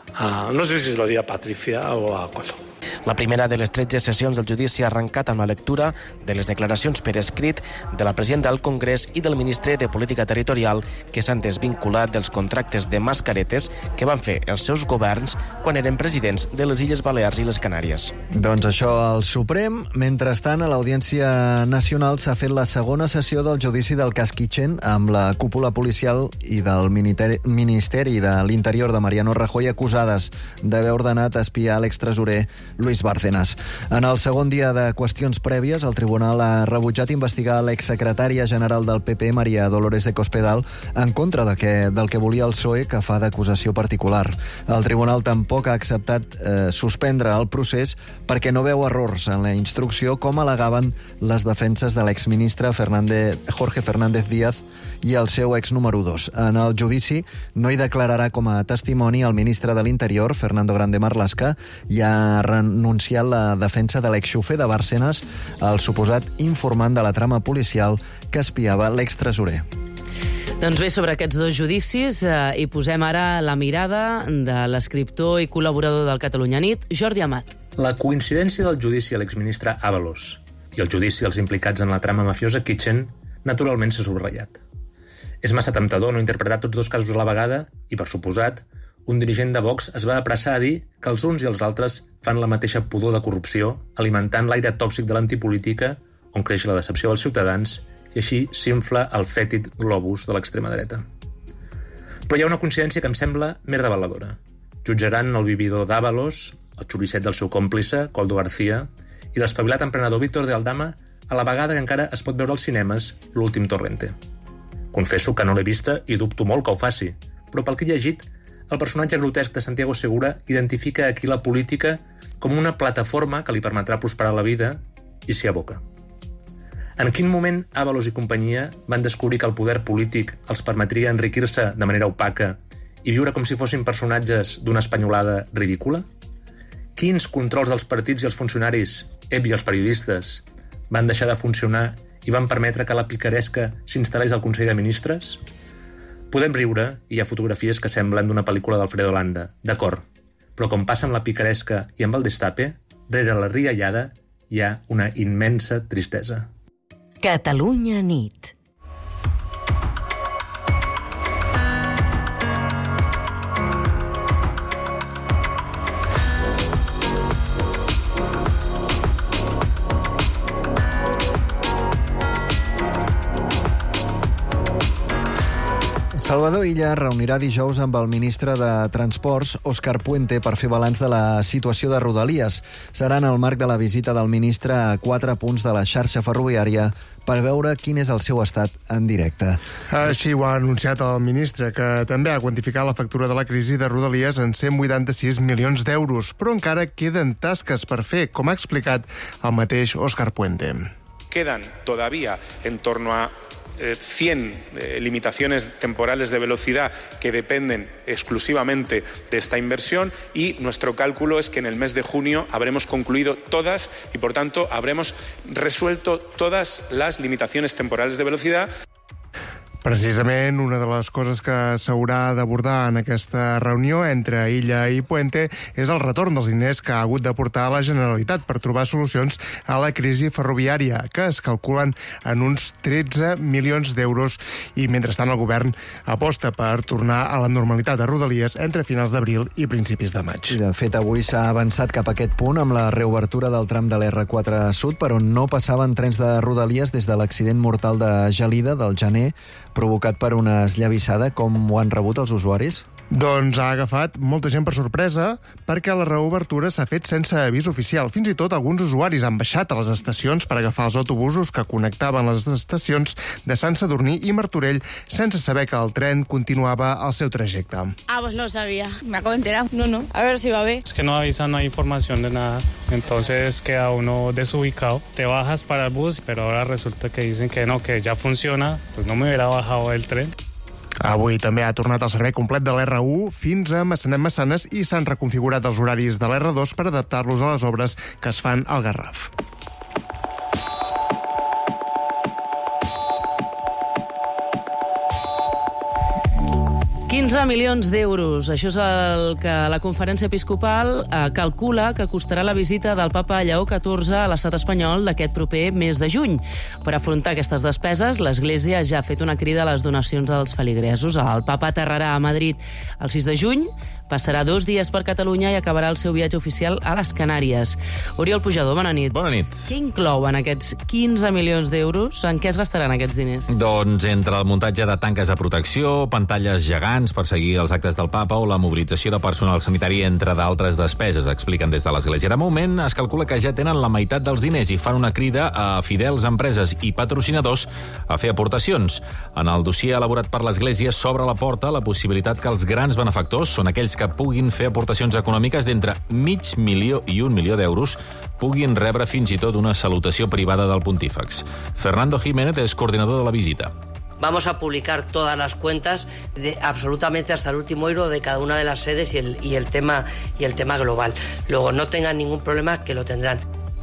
no sé si se lo di a Patricia o a Koldo. La primera de les 13 sessions del judici ha arrencat amb la lectura de les declaracions per escrit de la presidenta del Congrés i del ministre de Política Territorial, que s'han desvinculat dels contractes de mascaretes que van fer els seus governs quan eren presidents de les Illes Balears i les Canàries. Doncs això al Suprem. Mentrestant, a l'Audiència Nacional s'ha fet la segona sessió del judici del cas Kitchen amb la cúpula policial i del Ministeri de l'Interior de Mariano Rajoy acusades d'haver ordenat espiar l'extresorer Luis Bárcenas. En el segon dia de qüestions prèvies, el tribunal ha rebutjat investigar l'exsecretària general del PP, María Dolores de Cospedal, en contra del que volia el PSOE, que fa d'acusació particular. El tribunal tampoc ha acceptat suspendre el procés perquè no veu errors en la instrucció, com al·legaven les defenses de l'exministre Jorge Fernández Díaz i el seu ex número 2. En el judici no hi declararà com a testimoni el ministre de l'Interior, Fernando Grande Marlaska, i ha renunciat la defensa de l'exxofer de Bárcenas, el suposat informant de la trama policial que espiava l'extresorer. Doncs bé, sobre aquests dos judicis hi posem ara la mirada de l'escriptor i col·laborador del Catalunya Nit, Jordi Amat. La coincidència del judici a l'exministre Ábalos i el judici als implicats en la trama mafiosa Kitchen naturalment s'ha subratllat. És massa temptador no interpretar tots dos casos a la vegada i, per suposat, un dirigent de Vox es va apressar a dir que els uns i els altres fan la mateixa pudor de corrupció, alimentant l'aire tòxic de l'antipolítica, on creix la decepció dels ciutadans, i així s'infla el fètid globus de l'extrema dreta. Però hi ha una coincidència que em sembla més reveladora. Jutjaran el vividor d'Ábalos, el xoricet del seu còmplice, Koldo García, i l'espavilat emprenedor Víctor de Aldama, a la vegada que encara es pot veure als cinemes l'últim Torrente. Confesso que no l'he vista i dubto molt que ho faci, però pel que he llegit, el personatge grotesc de Santiago Segura identifica aquí la política com una plataforma que li permetrà prosperar la vida i s'hi aboca. En quin moment Ábalos i companyia van descobrir que el poder polític els permetria enriquir-se de manera opaca i viure com si fossin personatges d'una espanyolada ridícula? Quins controls dels partits i els funcionaris, i els periodistes, van deixar de funcionar i van permetre que la picaresca s'instal·lés al Consell de Ministres? Podem riure, i hi ha fotografies que semblen d'una pel·lícula d'Alfredo Landa, d'acord, però com passa amb la picaresca i amb el destape, rere la riallada hi ha una immensa tristesa. Catalunya Nit. Salvador Illa reunirà dijous amb el ministre de Transports, Òscar Puente, per fer balanç de la situació de Rodalies. Serà en el marc de la visita del ministre a 4 punts de la xarxa ferroviària per veure quin és el seu estat en directe. Així ho ha anunciat el ministre, que també ha quantificat la factura de la crisi de Rodalies en 186 milions d'euros, però encara queden tasques per fer, com ha explicat el mateix Òscar Puente. Quedan todavía en torno a 100 limitaciones temporales de velocidad que dependen exclusivamente de esta inversión, y nuestro cálculo es que en el mes de junio habremos concluido todas y, por tanto, habremos resuelto todas las limitaciones temporales de velocidad. Precisament, una de les coses que s'haurà d'abordar en aquesta reunió entre Illa i Puente és el retorn dels diners que ha hagut d'aportar a la Generalitat per trobar solucions a la crisi ferroviària, que es calculen en uns 13 milions d'euros, i mentrestant el govern aposta per tornar a la normalitat de Rodalies entre finals d'abril i principis de maig. De fet, avui s'ha avançat cap a aquest punt amb la reobertura del tram de l'R4 Sud, per on no passaven trens de Rodalies des de l'accident mortal de Gelida del gener, provocat per una esllavissada. Com ho han rebut els usuaris? Doncs ha agafat molta gent per sorpresa perquè la reobertura s'ha fet sense avís oficial. Fins i tot alguns usuaris han baixat a les estacions per agafar els autobusos que connectaven les estacions de Sant Sadurní i Martorell sense saber que el tren continuava el seu trajecte. Pues no sabía. Me acabo de enterar. No. A ver si va a ver. Es que no avisan, no hay información de nada. Entonces queda uno desubicado. Te bajas para el bus, pero ahora resulta que dicen que no, que ya funciona. Pues no me hubiera bajado del tren. Avui també ha tornat el servei complet de l'R1 fins a Massanet-Massanes i s'han reconfigurat els horaris de l'R2 per adaptar-los a les obres que es fan al Garraf. $15 milions. Això és el que la Conferència Episcopal calcula que costarà la visita del papa Lleó XIV a l'estat espanyol d'aquest proper mes de juny. Per afrontar aquestes despeses, l'Església ja ha fet una crida a les donacions als feligresos. El papa aterrarà a Madrid el 6 de juny, passarà 2 dies per Catalunya i acabarà el seu viatge oficial a les Canàries. Oriol Pujador, bona nit. Bona nit. Què inclouen aquests 15 milions d'euros? En què es gastaran aquests diners? Doncs entre el muntatge de tanques de protecció, pantalles gegants per seguir els actes del papa o la mobilització de personal sanitari, entre d'altres despeses, expliquen des de l'Església. De moment, es calcula que ja tenen la meitat dels diners i fan una crida a fidels, empreses i patrocinadors a fer aportacions. En el dossier elaborat per l'Església s'obre la porta a la possibilitat que els grans benefactors, són aquells que puguin fer aportacions econòmiques d'entre $500,000 i $1 milió, puguin rebre fins i tot una salutació privada del pontífex. Fernando Jiménez és coordinador de la visita. Vamos a publicar todas las cuentas absolutamente hasta el último euro de cada una de las sedes y el tema global. Luego no tengan ningún problema, que lo tendrán.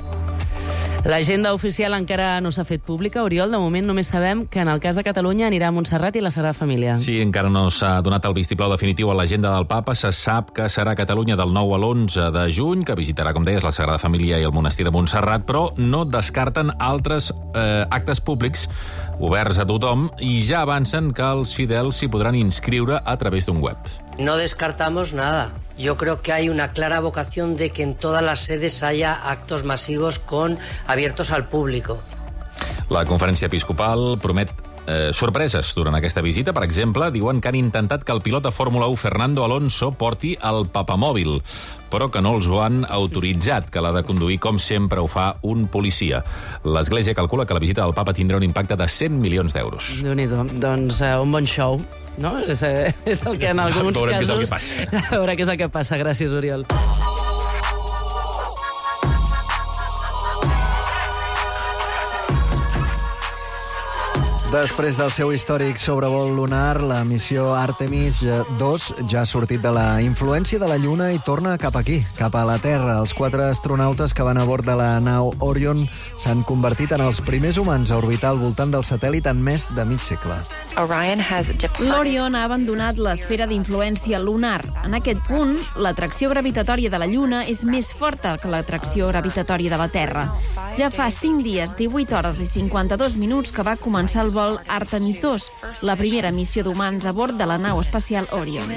L'agenda oficial encara no s'ha fet pública. Oriol, de moment només sabem que en el cas de Catalunya anirà a Montserrat i la Sagrada Família. Sí, encara no s'ha donat el vistiplau definitiu a l'agenda del papa. Se sap que serà a Catalunya del 9 a l'11 de juny, que visitarà, com deies, la Sagrada Família i el monestir de Montserrat, però no descarten altres actes públics oberts a tothom i ja avancen que els fidels s'hi podran inscriure a través d'un web. No descartamos nada. Yo creo que hay una clara vocación de que en todas las sedes haya actos masivos abiertos al público. La Conferència Episcopal promet sorpreses durant aquesta visita. Per exemple, diuen que han intentat que el pilot de Fórmula 1 Fernando Alonso porti el papamòbil, però que no els ho han autoritzat, que l'ha de conduir, com sempre ho fa, un policia. L'Església calcula que la visita del papa tindrà un impacte de $100 milions. Déu-n'hi-do. Doncs un bon show, no? És el que en alguns casos... Veurem què és el que passa. A veure què és el que passa. Gràcies, Oriol. Després del seu històric sobrevol lunar, la missió Artemis 2 ja ha sortit de la influència de la Lluna i torna cap aquí, cap a la Terra. Els 4 astronautes que van a bord de la nau Orion s'han convertit en els primers humans a orbitar al voltant del satèl·lit en més de mig segle. L'Orion ha abandonat l'esfera d'influència lunar. En aquest punt, l'atracció gravitatòria de la Lluna és més forta que l'atracció gravitatòria de la Terra. Ja fa 5 dies, 18 hores i 52 minuts que va començar el vol Artemis 2, la primera missió d'humans a bord de la nau espacial Orion.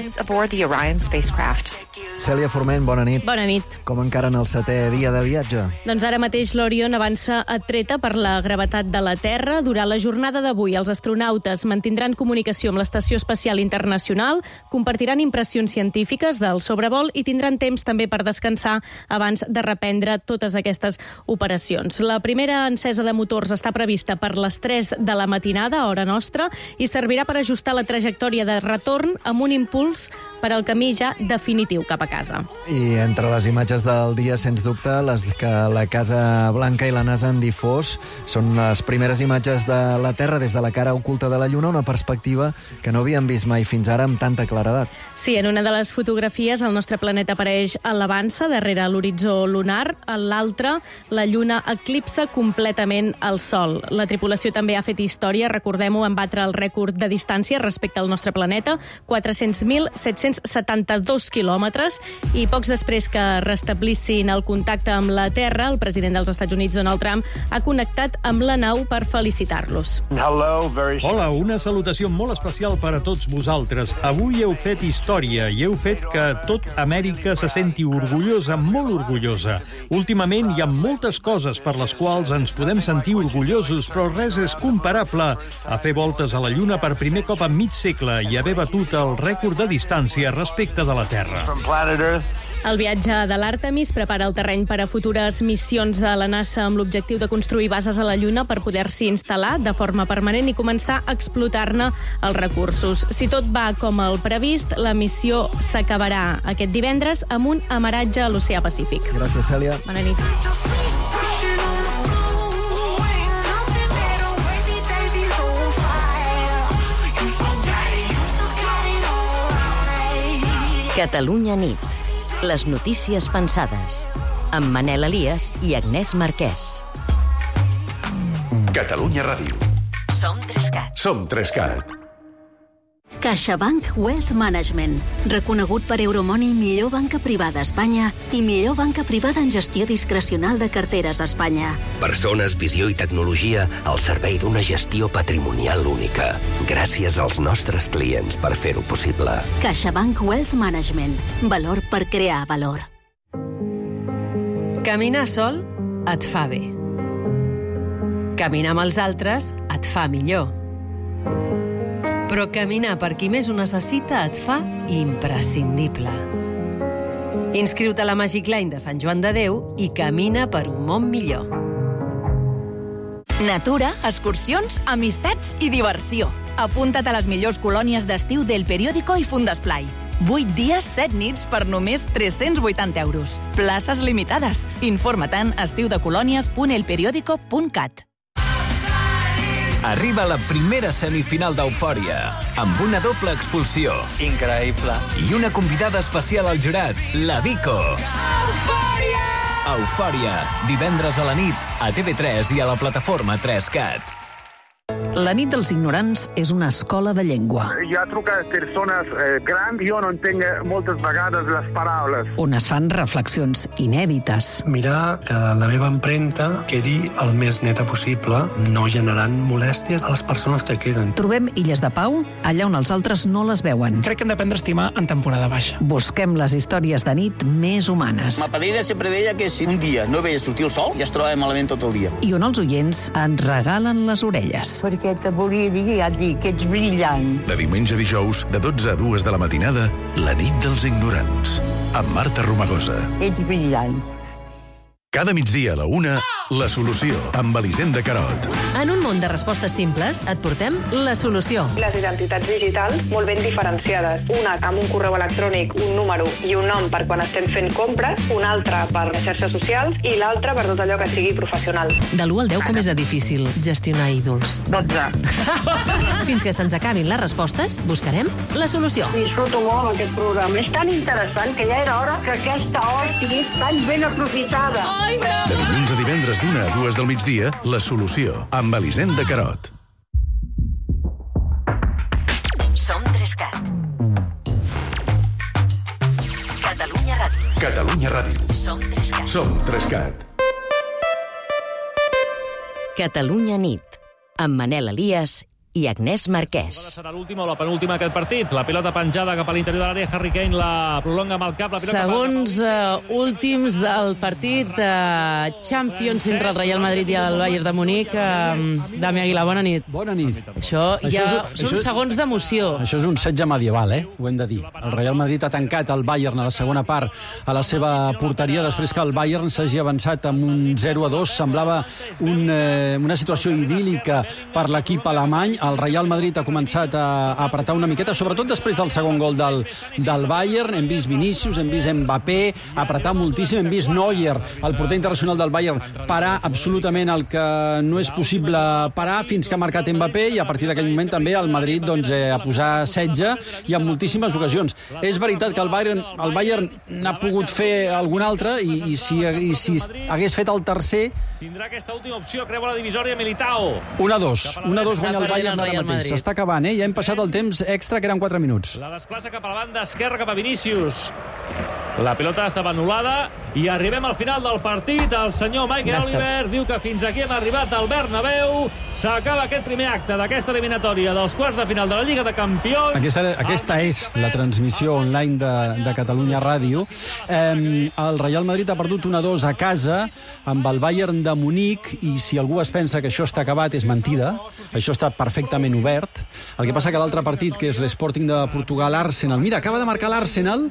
Cèlia Forment, bona nit. Bona nit. Com encara en el 7è dia de viatge? Doncs ara mateix l'Orion avança atreta per la gravetat de la Terra. Durant la jornada d'avui, els astronautes mantindran comunicació amb l'Estació Espacial Internacional, compartiran impressions científiques del sobrevol i tindran temps també per descansar abans de reprendre totes aquestes operacions. La primera encesa de motors està prevista per les 3 de la matinada, hora nostra, i servirà per ajustar la trajectòria de retorn amb un impuls per al camí ja definitiu cap a casa. I entre les imatges del dia, sens dubte, les que la Casa Blanca i la NASA han difós són les primeres imatges de la Terra des de la cara oculta de la Lluna, una perspectiva que no havíem vist mai fins ara amb tanta claredat. Sí, en una de les fotografies el nostre planeta apareix a l'avança, darrere l'horitzó lunar, en l'altra la Lluna eclipsa completament el Sol. La tripulació també ha fet història, recordem-ho, en batre el rècord de distància respecte al nostre planeta, 400.772 quilòmetres, i pocs després que restablissin el contacte amb la Terra, el president dels Estats Units, Donald Trump, ha connectat amb la nau per felicitar-los. Hola, una salutació molt especial per a tots vosaltres. Avui heu fet història i heu fet que tot Amèrica se senti orgullosa, molt orgullosa. Últimament hi ha moltes coses per les quals ens podem sentir orgullosos, però res és comparable a fer voltes a la Lluna per primer cop en mig segle i haver batut el rècord de distància superfície respecte de la Terra. El viatge de l'Àrtemis prepara el terreny per a futures missions de la NASA amb l'objectiu de construir bases a la Lluna per poder-s'hi instal·lar de forma permanent i començar a explotar-ne els recursos. Si tot va com el previst, la missió s'acabarà aquest divendres amb un amaratge a l'Oceà Pacífic. Gràcies, Cèlia. Bona nit. Catalunya nit. Les notícies pensades. Amb Manel Elias i Agnès Marquès. Catalunya Ràdio. Som 3CAT. Som 3CAT. CaixaBank Wealth Management, reconegut per Euromoney millor banca privada a Espanya i millor banca privada en gestió discrecional de carteres a Espanya. Persones, visió i tecnologia al servei d'una gestió patrimonial única. Gràcies als nostres clients per fer-ho possible. CaixaBank Wealth Management, valor per crear valor. Caminar sol et fa bé. Caminar amb els altres et fa millor. Però caminar per qui més ho necessita et fa imprescindible. Inscriu-te a la Magic Line de Sant Joan de Déu i camina per un món millor. Natura, excursions, amistats i diversió. Apunta't a les millors colònies d'estiu del Periódico i Fundesplai. 8 dies, 7 nits per només 380 euros. Places limitades. Informa-te'n a estiudecolònies.elperiodico.cat. Arriba la primera semifinal d'Eufòria, amb una doble expulsió. Increïble. I una convidada especial al jurat, la Vico. Eufòria! Eufòria, divendres a la nit, a TV3 i a la plataforma 3CAT. La nit dels ignorants és una escola de llengua. Hi ha trucat persones grans, jo no entenc moltes vegades les paraules. On es fan reflexions inèdites. Mirar que la meva empremta quedi el més neta possible, no generant molèsties a les persones que queden. Trobem illes de pau allà on els altres no les veuen. Crec que hem d'aprendre a estimar en temporada baixa. Busquem les històries de nit més humanes. Ma padrina sempre deia que si un dia no veia sortir el sol, ja es trobava malament tot el dia. I on els oients ens regalen les orelles. Perquè te volia dir que ets brillant. De diumenge a dijous, de 12 a 2 de la matinada, la nit dels ignorants, amb Marta Romagosa. Ets brillant. Cada migdia a la 1, La Solució, amb Elisenda Carot. En un món de respostes simples, et portem La Solució. Les identitats digitals molt ben diferenciades. Una amb un correu electrònic, un número i un nom per quan estem fent compres, una altra per les xarxes socials i l'altra per tot allò que sigui professional. De l'1 al 10, com és de difícil gestionar ídols? 12. Fins que se'ns acabin les respostes, buscarem La Solució. Disfruto molt amb aquest programa. És tan interessant que ja era hora que aquesta hora sigui tan ben aprofitada. De dilluns a divendres d'1 a 2 del migdia, La Solució, amb Elisenda Carot. Som 3CAT. Catalunya Ràdio. Catalunya Ràdio. Som 3CAT. Som 3CAT. Catalunya nit. Amb Manel Elias i Agnès Marquès. Serà l'última o la penúltima aquest partit. La pilota penjada cap a l'interior de l'àrea. Harry Kane la prolonga amb el cap. La Segons últims del partit Champions entre el Real Madrid i el Bayern de Múnich. Dami Aguilar, bona nit. Bona nit. Això són segons d'emoció. Això és un setge medieval, ho hem de dir. El Real Madrid ha tancat el Bayern a la segona part a la seva porteria després que el Bayern s'hagi avançat amb un 0-2. Semblava una situació idíl·lica per l'equip alemany. El Real Madrid ha començat a apretar una miqueta, sobretot després del segon gol del Bayern. Hem vist Vinícius, hem vist Mbappé apretar moltíssim, hem vist Neuer, el porter internacional del Bayern, parar absolutament el que no és possible parar fins que ha marcat Mbappé, i a partir d'aquell moment també el Madrid a posar setge i en moltíssimes ocasions. És veritat que el Bayern n'ha pogut fer algun altre i si hagués fet el tercer... Tindrà aquesta última opció, creua la divisòria Militao. 1-2 guanya el Bayern ara mateix. S'està acabant, ja hem passat el temps extra, que eren 4 minuts. La desplaça cap a la banda esquerra, cap a Vinícius. La pilota estava anul·lada i arribem al final del partit. El senyor Michael Oliver diu que fins aquí hem arribat al Bernabéu. S'acaba aquest primer acte d'aquesta eliminatòria dels quarts de final de la Lliga de Campions. Aquesta és la transmissió online de Catalunya Ràdio. El Real Madrid ha perdut 1-2 a casa amb el Bayern de Munic, i si algú es pensa que això està acabat és mentida. Això està perfectament obert. El que passa que l'altre partit, que és l'Sporting de Portugal-Arsenal, mira, acaba de marcar l'Arsenal.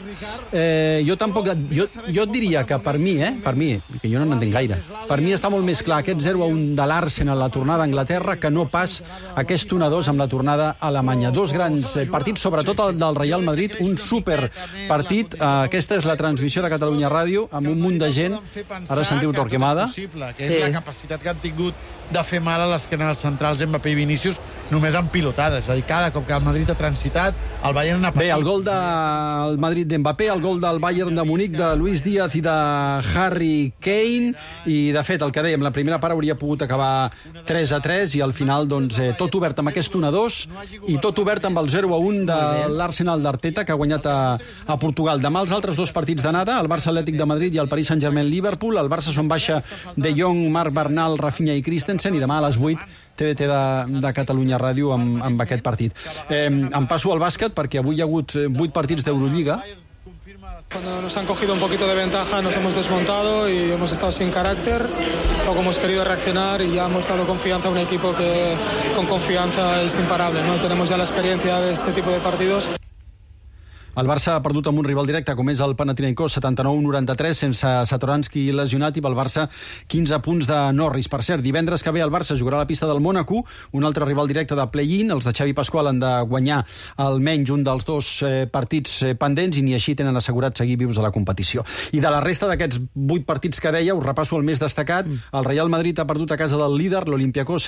Jo et diria que per mi, que jo no n'entenc gaire, per mi està molt més clar aquest 0-1 de l'Arsenal, la tornada a Anglaterra, que no pas aquest 1-2 amb la tornada a Alemanya. Dos grans partits, sobretot el del Real Madrid, un superpartit. Aquesta és la transmissió de Catalunya Ràdio, amb un munt de gent. Ara sentiu Torquemada. Que és la capacitat que han tingut de fer mal a les canals centrals Mbappé i Vinícius només en pilotades. És a dir, cada cop que el Madrid ha transitat, el Bayern ha patit. Bé, el gol del Madrid d'Mbappé, el gol del Bayern de Munic de Luis Díaz i de Harry Kane, i de fet, el que dèiem, la primera part hauria pogut acabar 3-3 i al final, doncs, tot obert amb aquest 1-2 i tot obert amb el 0-1 de l'Arsenal d'Arteta, que ha guanyat a Portugal. Demà els altres dos partits d'anada, el Barça Atlètic de Madrid i el Paris Saint-Germain-Liverpool. El Barça són baixa De Jong, Marc Bernal, Rafinha i Christensen, i demà a les 8 TDT de Catalunya Ràdio amb aquest partit. Em passo al bàsquet perquè avui hi ha hagut 8 partits d'Eurolliga. Cuando nos han cogido un poquito de ventaja nos hemos desmontado y hemos estado sin carácter, poco hemos querido reaccionar y ya hemos dado confianza a un equipo que con confianza es imparable, ¿no? Tenemos ya la experiencia de este tipo de partidos. El Barça ha perdut amb un rival directe, com és el Panathinaikos, 79-93, sense Satoranski lesionat, i pel Barça 15 punts de Norris. Per cert, divendres que ve el Barça jugarà a la pista del Mónaco, un altre rival directe de play-in. Els de Xavi Pasqual han de guanyar almenys un dels dos partits pendents i ni així tenen assegurat seguir vius a la competició. I de la resta d'aquests 8 partits que deia, us repasso el més destacat. El Real Madrid ha perdut a casa del líder, l'Olympiacos,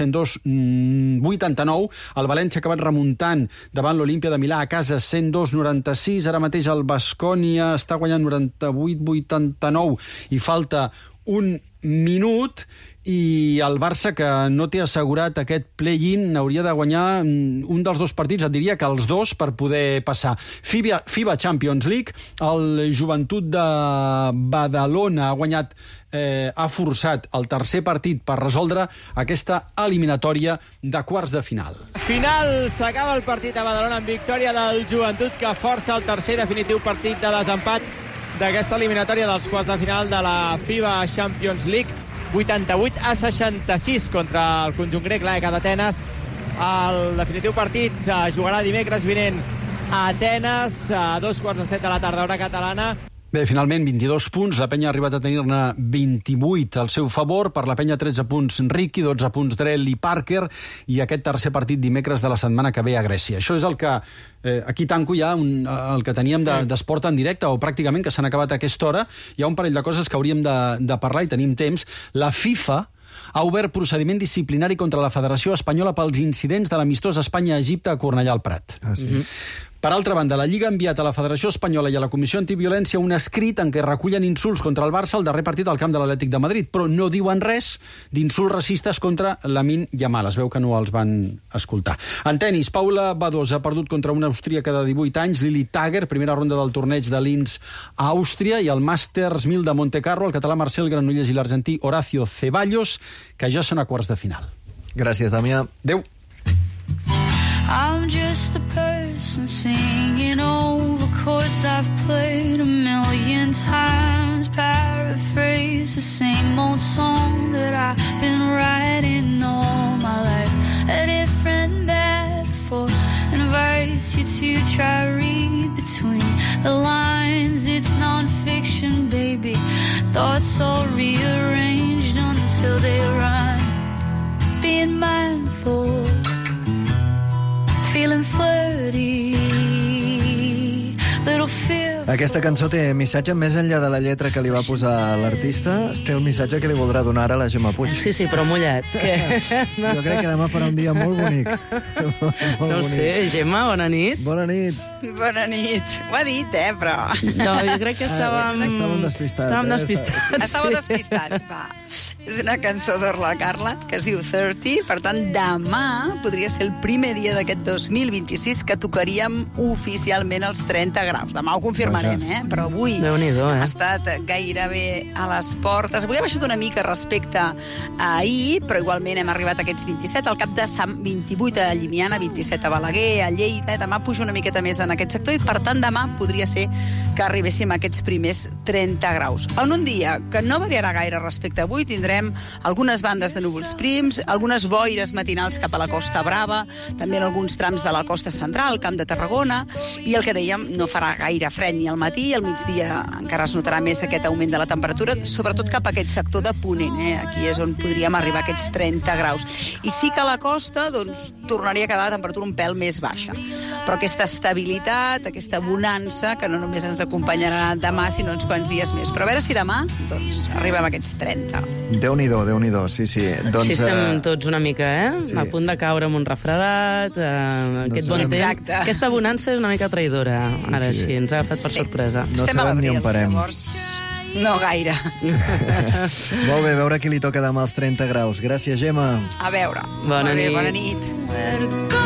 102-89. El València ha acabat remuntant davant l'Olimpia de Milà a casa, 102-96. Ara mateix el Baskonia està guanyant 98-89 i falta un minut, i el Barça, que no té assegurat aquest play-in, hauria de guanyar un dels dos partits, et diria que els dos, per poder passar. FIBA Champions League, el Joventut de Badalona ha guanyat, ha forçat el tercer partit per resoldre aquesta eliminatòria de quarts de final. Final, s'acaba el partit a Badalona amb victòria del Joventut, que força el tercer definitiu partit de desempat d'aquesta eliminatòria dels quarts de final de la FIBA Champions League. 88-66 contra el conjunt grec, l'AEK d'Atenes. El definitiu partit jugarà dimecres vinent a Atenes a 2:15 de la tarda, hora catalana. Bé, finalment, 22 punts. La penya ha arribat a tenir-ne 28 al seu favor. Per la penya, 13 punts Ricky, 12 punts Drell i Parker, i aquest tercer partit dimecres de la setmana que ve a Grècia. Això és el que... aquí tanco ja el que teníem d'esport en directe, o pràcticament, que s'han acabat a aquesta hora. Hi ha un parell de coses que hauríem de parlar i tenim temps. La FIFA ha obert procediment disciplinari contra la Federació Espanyola pels incidents de l'amistós Espanya-Egipte a Cornellà al Prat. Per altra banda, la Lliga ha enviat a la Federació Espanyola i a la Comissió Antiviolència un escrit en què recullen insults contra el Barça al darrer partit al camp de l'Atlètic de Madrid, però no diuen res d'insults racistes contra Lamine Yamal. Es veu que no els van escoltar. En tenis, Paula Badosa ha perdut contra una austríaca de 18 anys, Lili Tager, primera ronda del torneig de Linz a Àustria, i el Masters 1000 de Montecarlo, el català Marcel Granollers i l'argentí Horacio Ceballos, que ja són a quarts de final. Gràcies, Damià. Adéu. I'm just a person singing over chords I've played a million times, paraphrase the same old song that I've been writing all my life. A different metaphor invites you to try read between the lines. It's non-fiction, baby. Thoughts all rearranged until they run. Being mindful, feeling flirty, little fear. Aquesta cançó té missatge més enllà de la lletra que li va posar l'artista. Té el missatge que li voldrà donar ara a la Gemma Puig. Sí, però mullat. Jo crec que demà farà un dia molt bonic. No ho sé, Gemma, bona nit. Bona nit. Bona nit. Ho ha dit, però... No, jo crec que estàvem... Estàvem despistats. Estàveu despistats, va. És una cançó d'Orla Carla que es diu 30, per tant, demà podria ser el primer dia d'aquest 2026 que tocaríem oficialment els 30 graus. Demà ho confirmarem, però avui hem estat gairebé a les portes. Avui ha baixat una mica respecte a ahir, però igualment hem arribat a aquests 27, al cap de 28 a Llimiana, 27 a Balaguer, a Lleida, demà puja una miqueta més en aquest sector i, per tant, demà podria ser que arribéssim a aquests primers 30 graus. En un dia que no variarà gaire respecte a avui, tindrem algunes bandes de núvols prims, algunes boires matinals cap a la Costa Brava, també en alguns trams de la costa central, Camp de Tarragona, i el que dèiem, no farà gaire fred ni al matí, al migdia encara es notarà més aquest augment de la temperatura, sobretot cap a aquest sector de Ponent, aquí és on podríem arribar a aquests 30 graus. I sí que a la costa, doncs, tornaria a quedar la temperatura un pèl més baixa. Però aquesta estabilitat, aquesta bonança, que no només ens acompanyarà demà, sinó uns quants dies més. Però a veure si demà, doncs, arribem a aquests 30. Déu-n'hi-do, sí. Doncs, així estem tots una mica, sí. A punt de caure amb un refredat, aquest bon temps. Exacte. Aquesta bonança és una mica traïdora, ara així, ens ha agafat per sorpresa. No sabem ni on parem. Llavors, no gaire. Molt bé, veure qui li toca demà els 30 graus. Gràcies, Gemma. A veure. Bona nit. Bona nit.